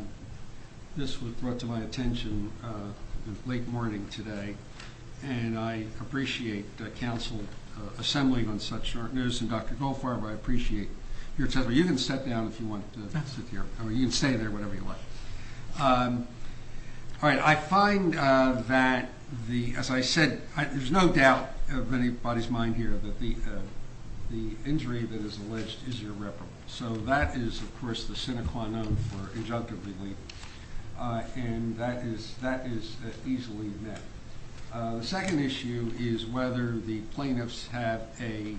this was brought to my attention late morning today, and I appreciate counsel assembling on such short notice. And Dr. Goldfarb, I appreciate your testimony. You can step down if you want to sit here, or you can stay there, whatever you like. All right, I find that as I said, there's no doubt of anybody's mind here that the injury that is alleged is irreparable. So that is, of course, the sine qua non for injunctive relief, and that is easily met. The second issue is whether the plaintiffs have a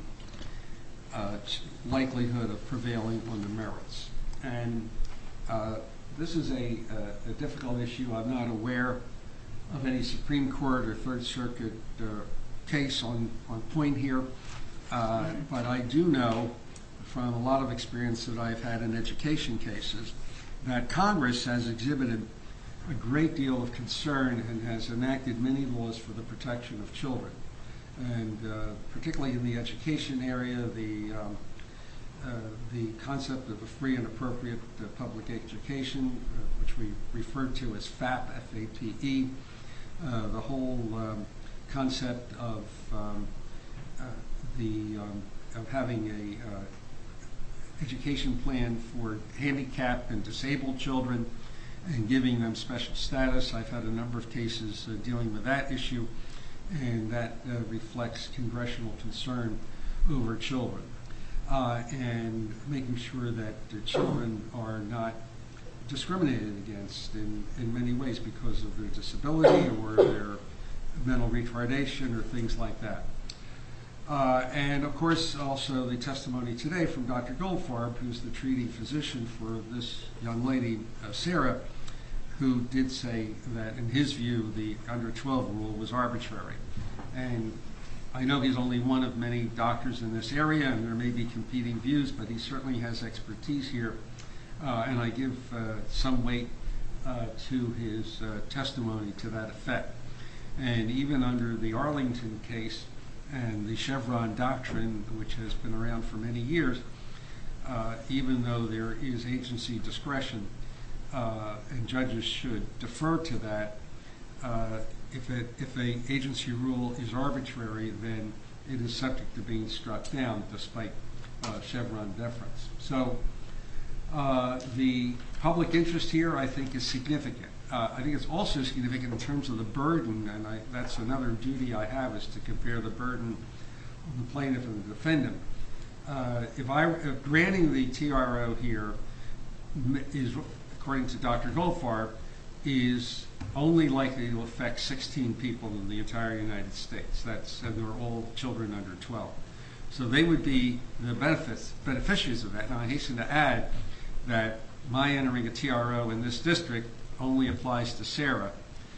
likelihood of prevailing on the merits, and this is a difficult issue. I'm not aware of any Supreme Court or Third Circuit case on point here, but I do know from a lot of experience that I've had in education cases that Congress has exhibited a great deal of concern and has enacted many laws for the protection of children. And particularly in the education area, the concept of a free and appropriate public education, which we refer to as FAPE, F-A-P-E, the whole concept of of having a education plan for handicapped and disabled children and giving them special status. I've had a number of cases dealing with that issue, and that reflects congressional concern over children and making sure that the children are not discriminated against in many ways because of their disability or their mental retardation or things like that. And of course, also the testimony today from Dr. Goldfarb, who's the treating physician for this young lady, Sarah, who did say that in his view, the under 12 rule was arbitrary. And I know he's only one of many doctors in this area, and there may be competing views, but he certainly has expertise here. And I give some weight to his testimony to that effect. And even under the Arlington case and the Chevron doctrine, which has been around for many years, even though there is agency discretion and judges should defer to that, if an agency rule is arbitrary, then it is subject to being struck down despite Chevron deference. So the public interest here, I think, is significant. I think it's also significant in terms of the burden, and that's another duty I have, is to compare the burden of the plaintiff and the defendant. If granting the TRO here is, according to Dr. Goldfarb, is only likely to affect 16 people in the entire United States. And they're all children under 12. So they would be the beneficiaries of that. Now, I hasten to add that my entering a TRO in this district only applies to Sarah,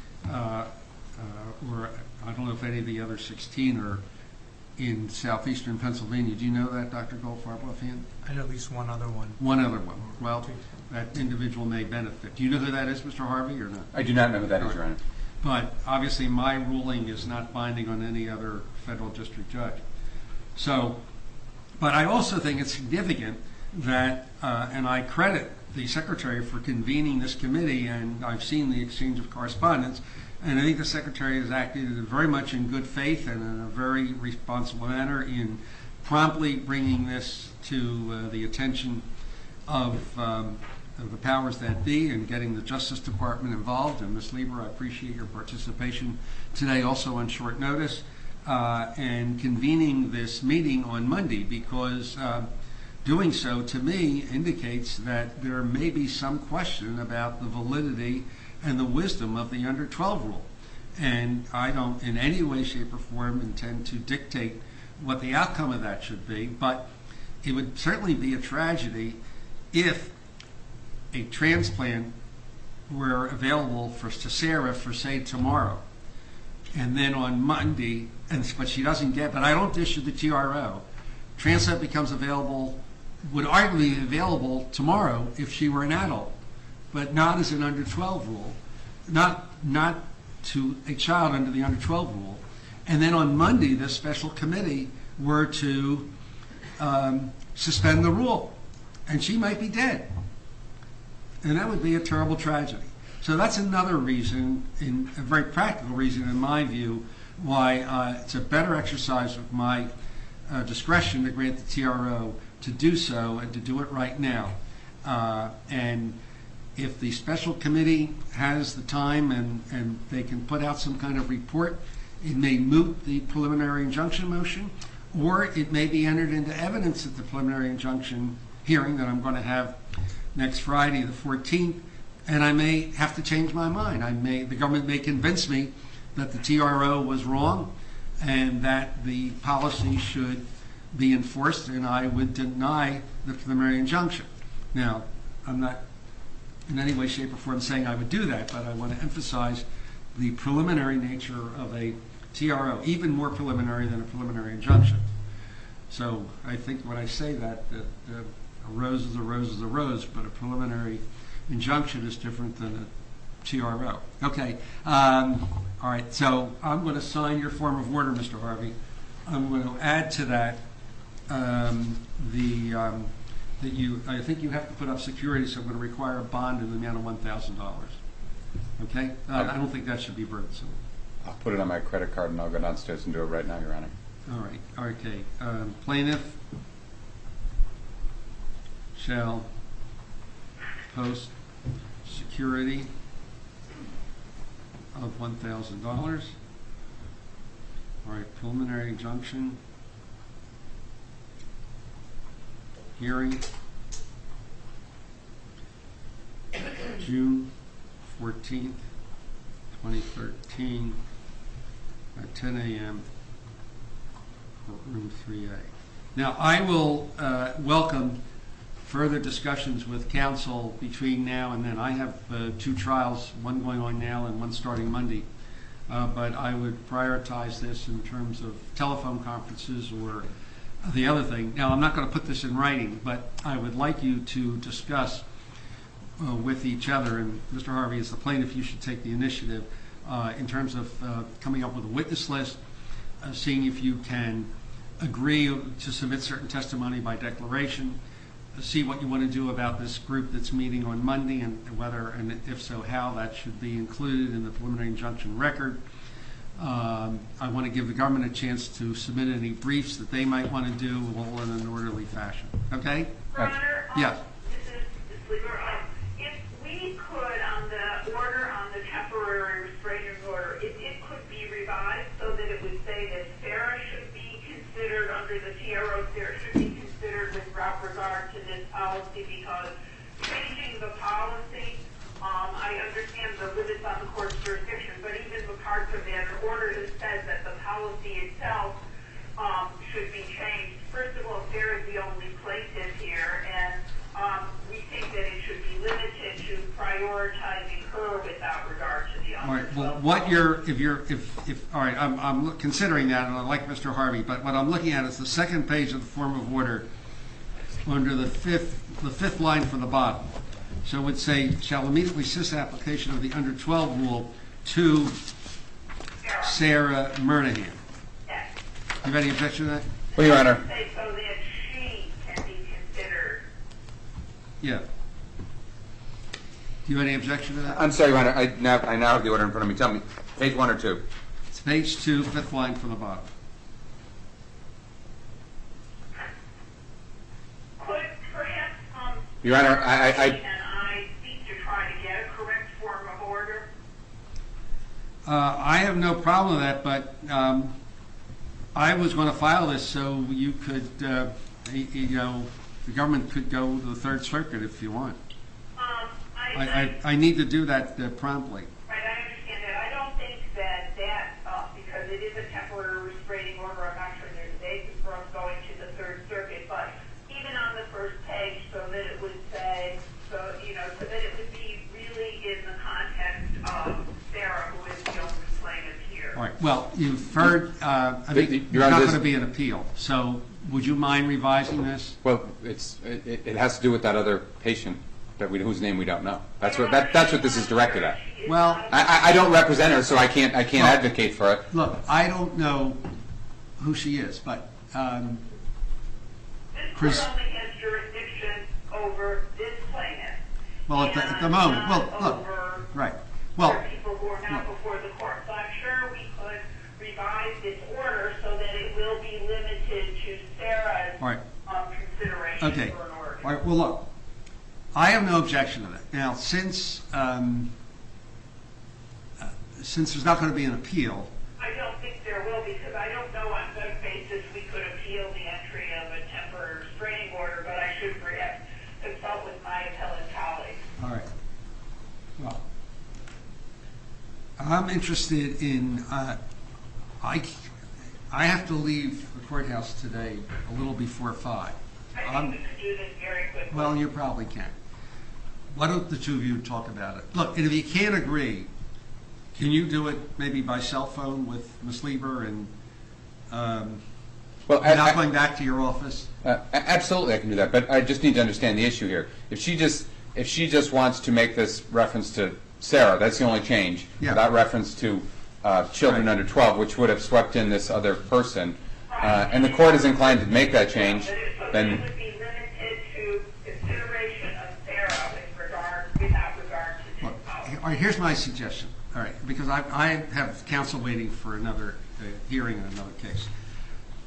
or I don't know if any of the other 16 are in southeastern Pennsylvania. Do you know that, Dr. Goldfarb, offhand? I know at least one other one. One other one. Well, that individual may benefit. Do you know who that is, Mr. Harvey, or not? I do not know who that is, Your Honor. But obviously my ruling is not binding on any other federal district judge. So, but I also think it's significant that, and I credit the Secretary for convening this committee, and I've seen the exchange of correspondence, and I think the Secretary has acted very much in good faith and in a very responsible manner in promptly bringing this to the attention of the powers that be and getting the Justice Department involved. And Ms. Lieber, I appreciate your participation today also on short notice and convening this meeting on Monday, because doing so, to me, indicates that there may be some question about the validity and the wisdom of the under 12 rule. And I don't in any way, shape, or form intend to dictate what the outcome of that should be, but it would certainly be a tragedy if a transplant were available to Sarah for, say, tomorrow, and then on Monday, but she doesn't get, but I don't issue the TRO, transplant becomes available, would arguably be available tomorrow if she were an adult, but not as an under 12 rule, not to a child under the under 12 rule. And then on Monday, this special committee were to suspend the rule, and she might be dead. And that would be a terrible tragedy. So that's another reason, a very practical reason in my view, why it's a better exercise of my discretion to grant the TRO to do so and to do it right now. And if the special committee has the time and they can put out some kind of report, it may moot the preliminary injunction motion, or it may be entered into evidence at the preliminary injunction hearing that I'm going to have next Friday, the 14th, and I may have to change my mind. The government may convince me that the TRO was wrong and that the policy should be enforced, and I would deny the preliminary injunction. Now, I'm not in any way, shape, or form saying I would do that, but I want to emphasize the preliminary nature of a TRO, even more preliminary than a preliminary injunction. So I think when I say that a rose is a rose is a rose, but a preliminary injunction is different than a TRO. Okay. All right. So I'm going to sign your form of order, Mr. Harvey. I'm going to add to that I think you have to put up security, so I'm going to require a bond in the amount of $1,000. Okay? I don't think that should be burdensome. I'll put it on my credit card and I'll go downstairs and do it right now, Your Honor. All right, okay. Plaintiff shall post security of $1,000. All right, preliminary injunction. Hearing. June 14th, 2013, at 10 a.m. Room 3A. Now, I will welcome further discussions with counsel between now and then. I have 2 trials, one going on now and one starting Monday. But I would prioritize this in terms of telephone conferences or the other thing. Now, I'm not going to put this in writing, but I would like you to discuss with each other, and Mr. Harvey, as the plaintiff, you should take the initiative in terms of coming up with a witness list, seeing if you can agree to submit certain testimony by declaration, see what you want to do about this group that's meeting on Monday, and whether, and if so, how that should be included in the preliminary injunction record. I want to give the government a chance to submit any briefs that they might want to do, all in an orderly fashion. Okay? Your Honor, Yes. this is Sleeper. If we could, on the order, on the temporary restraining order, if it could be revised so that it would say that Sarah should be considered under the TRO, Sarah should be considered without regard to this policy, because changing the policy, I understand the limits on the court's jurisdiction, but even the parts of that order that says that the policy itself should be changed. First of all, Sarah is the only plaintiff here, and we think that it should be limited to prioritizing her without regard to the others. All right. Well, what all right, I'm considering that, and I like Mr. Harvey, but what I'm looking at is the second page of the form of order under the fifth line from the bottom. So it would say, shall immediately cease application of the under 12 rule to Sarah Murnahan. Yes. You have any objection to that? Well, Your Honor, Say so that she can be considered. Yeah. Do you have any objection to that? I'm sorry, Your Honor. I now have the order in front of me. Tell me, page 1 or 2? It's page 2, fifth line from the bottom. Could perhaps Your Honor, and I seek to try to get a correct form of order? I have no problem with that, but I was going to file this so you could, the government could go to the Third Circuit if you want. I need to do that promptly. Right, I understand that. I don't think that because it is a temporary restraining order, I'm not sure there's a basis for us going to the Third Circuit, but even on the first page, so that it would say, so that it would be really in the context of Sarah, who is the only plaintiff here. All right. Well, you've heard, I think there's Your Honor, not this- going to be an appeal. So would you mind revising this? Well, it has to do with that other patient whose name we don't know. That's what this is directed at. Well, I don't represent her, so I can't advocate for it. look, I don't know who she is, but This Chris- court only has jurisdiction over this plaintiff. well, at the and moment, well, not look, over right. Well, other people who are not look. before the court. So I'm sure we could revise this order so that it will be limited to Sarah's All right. consideration Okay. for an order. All right. Well, look, I have no objection to that. Now, since there's not going to be an appeal, I don't think there will, because I don't know on what basis we could appeal the entry of a temporary restraining order, but I should perhaps consult with my appellate colleagues. all right. Well, I'm interested in. I have to leave the courthouse today a little before 5. I think we could do this very quickly. Well, you probably can. Why don't the two of you talk about it? Look, and if you can't agree, can you do it maybe by cell phone with Ms. Lieber and Well, without going back to your office? Absolutely, I can do that. But I just need to understand the issue here. If she just wants to make this reference to Sarah, that's the only change. Yeah. Without reference to children Right. under 12, which would have swept in this other person, and the court is inclined to make that change, So that then it would be limited to consideration of Sarah without regard to this Look, policy. all right, here's my suggestion. All right, because I have counsel waiting for another hearing in another case.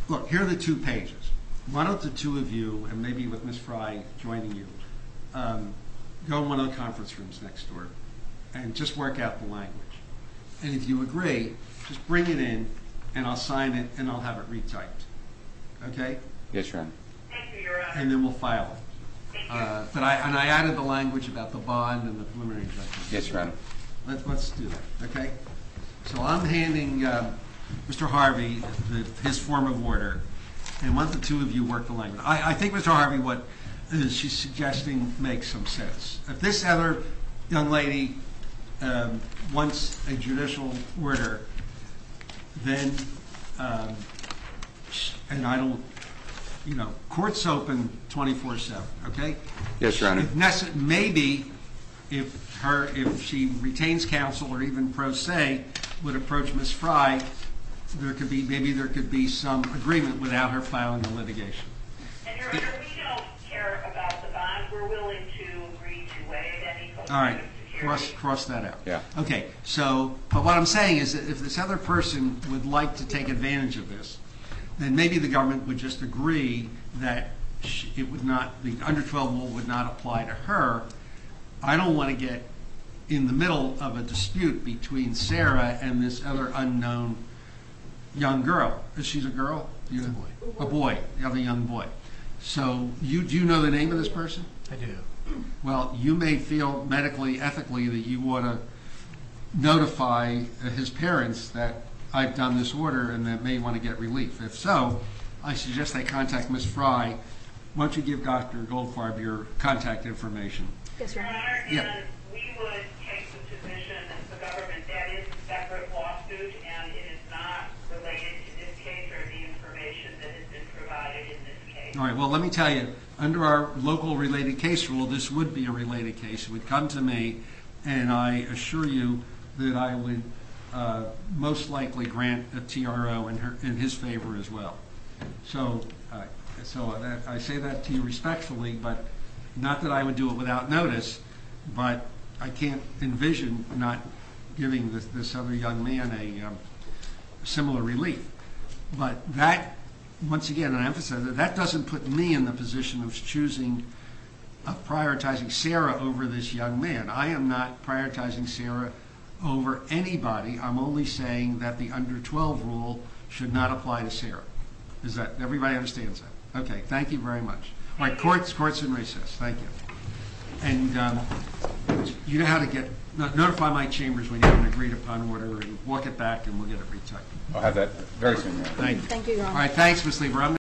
look, here are the 2 pages. Why don't the 2 of you, and maybe with Ms. Fry joining you, go in one of the conference rooms next door and just work out the language. And if you agree, just bring it in, and I'll sign it, and I'll have it retyped. Okay? Yes, Your Honor. Thank you, Your Honor. And then we'll file it. Thank you. But I added the language about the bond and the preliminary injunction. Yes, Your Honor. Let's do that, okay? So I'm handing Mr. Harvey his form of order, and want the 2 of you work the language. I think, Mr. Harvey, what she's suggesting makes some sense. If this other young lady wants a judicial order, then, and I don't, court's open 24/7, okay? Yes, Your Honor. Maybe if she retains counsel or even pro se would approach Ms. Fry, there could be some agreement without her filing the litigation. And Your Honor, we don't care about the bond. We're willing to agree to waive any code All right, of security. cross that out. Yeah. Okay, but what I'm saying is that if this other person would like to take advantage of this, then maybe the government would just agree that the under 12 rule would not apply to her. I don't want to get in the middle of a dispute between Sarah and this other unknown young girl. Is she a girl? It's a boy. A boy, the other young boy. So do you know the name of this person? I do. Well, you may feel medically, ethically, that you want to notify his parents that I've done this order and that may want to get relief. If so, I suggest they contact Ms. Fry. Why don't you give Dr. Goldfarb your contact information? Yes, Your Your Honor. Honor, Yeah. and we would take the position as the government that is a separate lawsuit and it is not related to this case or the information that has been provided in this case. All right, well, let me tell you, under our local related case rule, this would be a related case. It would come to me, and I assure you that I would most likely grant a TRO in his favor as well. So I say that to you respectfully, but not that I would do it without notice, but I can't envision not giving this other young man a similar relief. But that, once again, and I emphasize that doesn't put me in the position of prioritizing Sarah over this young man. I am not prioritizing Sarah over anybody. I'm only saying that the under 12 rule should not apply to Sarah. Is that, everybody understands that? Okay, thank you very much. All right, court's in recess. Thank you. And you know how to notify my chambers when you have an agreed upon order and walk it back and we'll get it retyped. I'll have that very soon, Your Honor. Thank you. Thank you, Your Honor. All right, thanks, Ms. Lieber.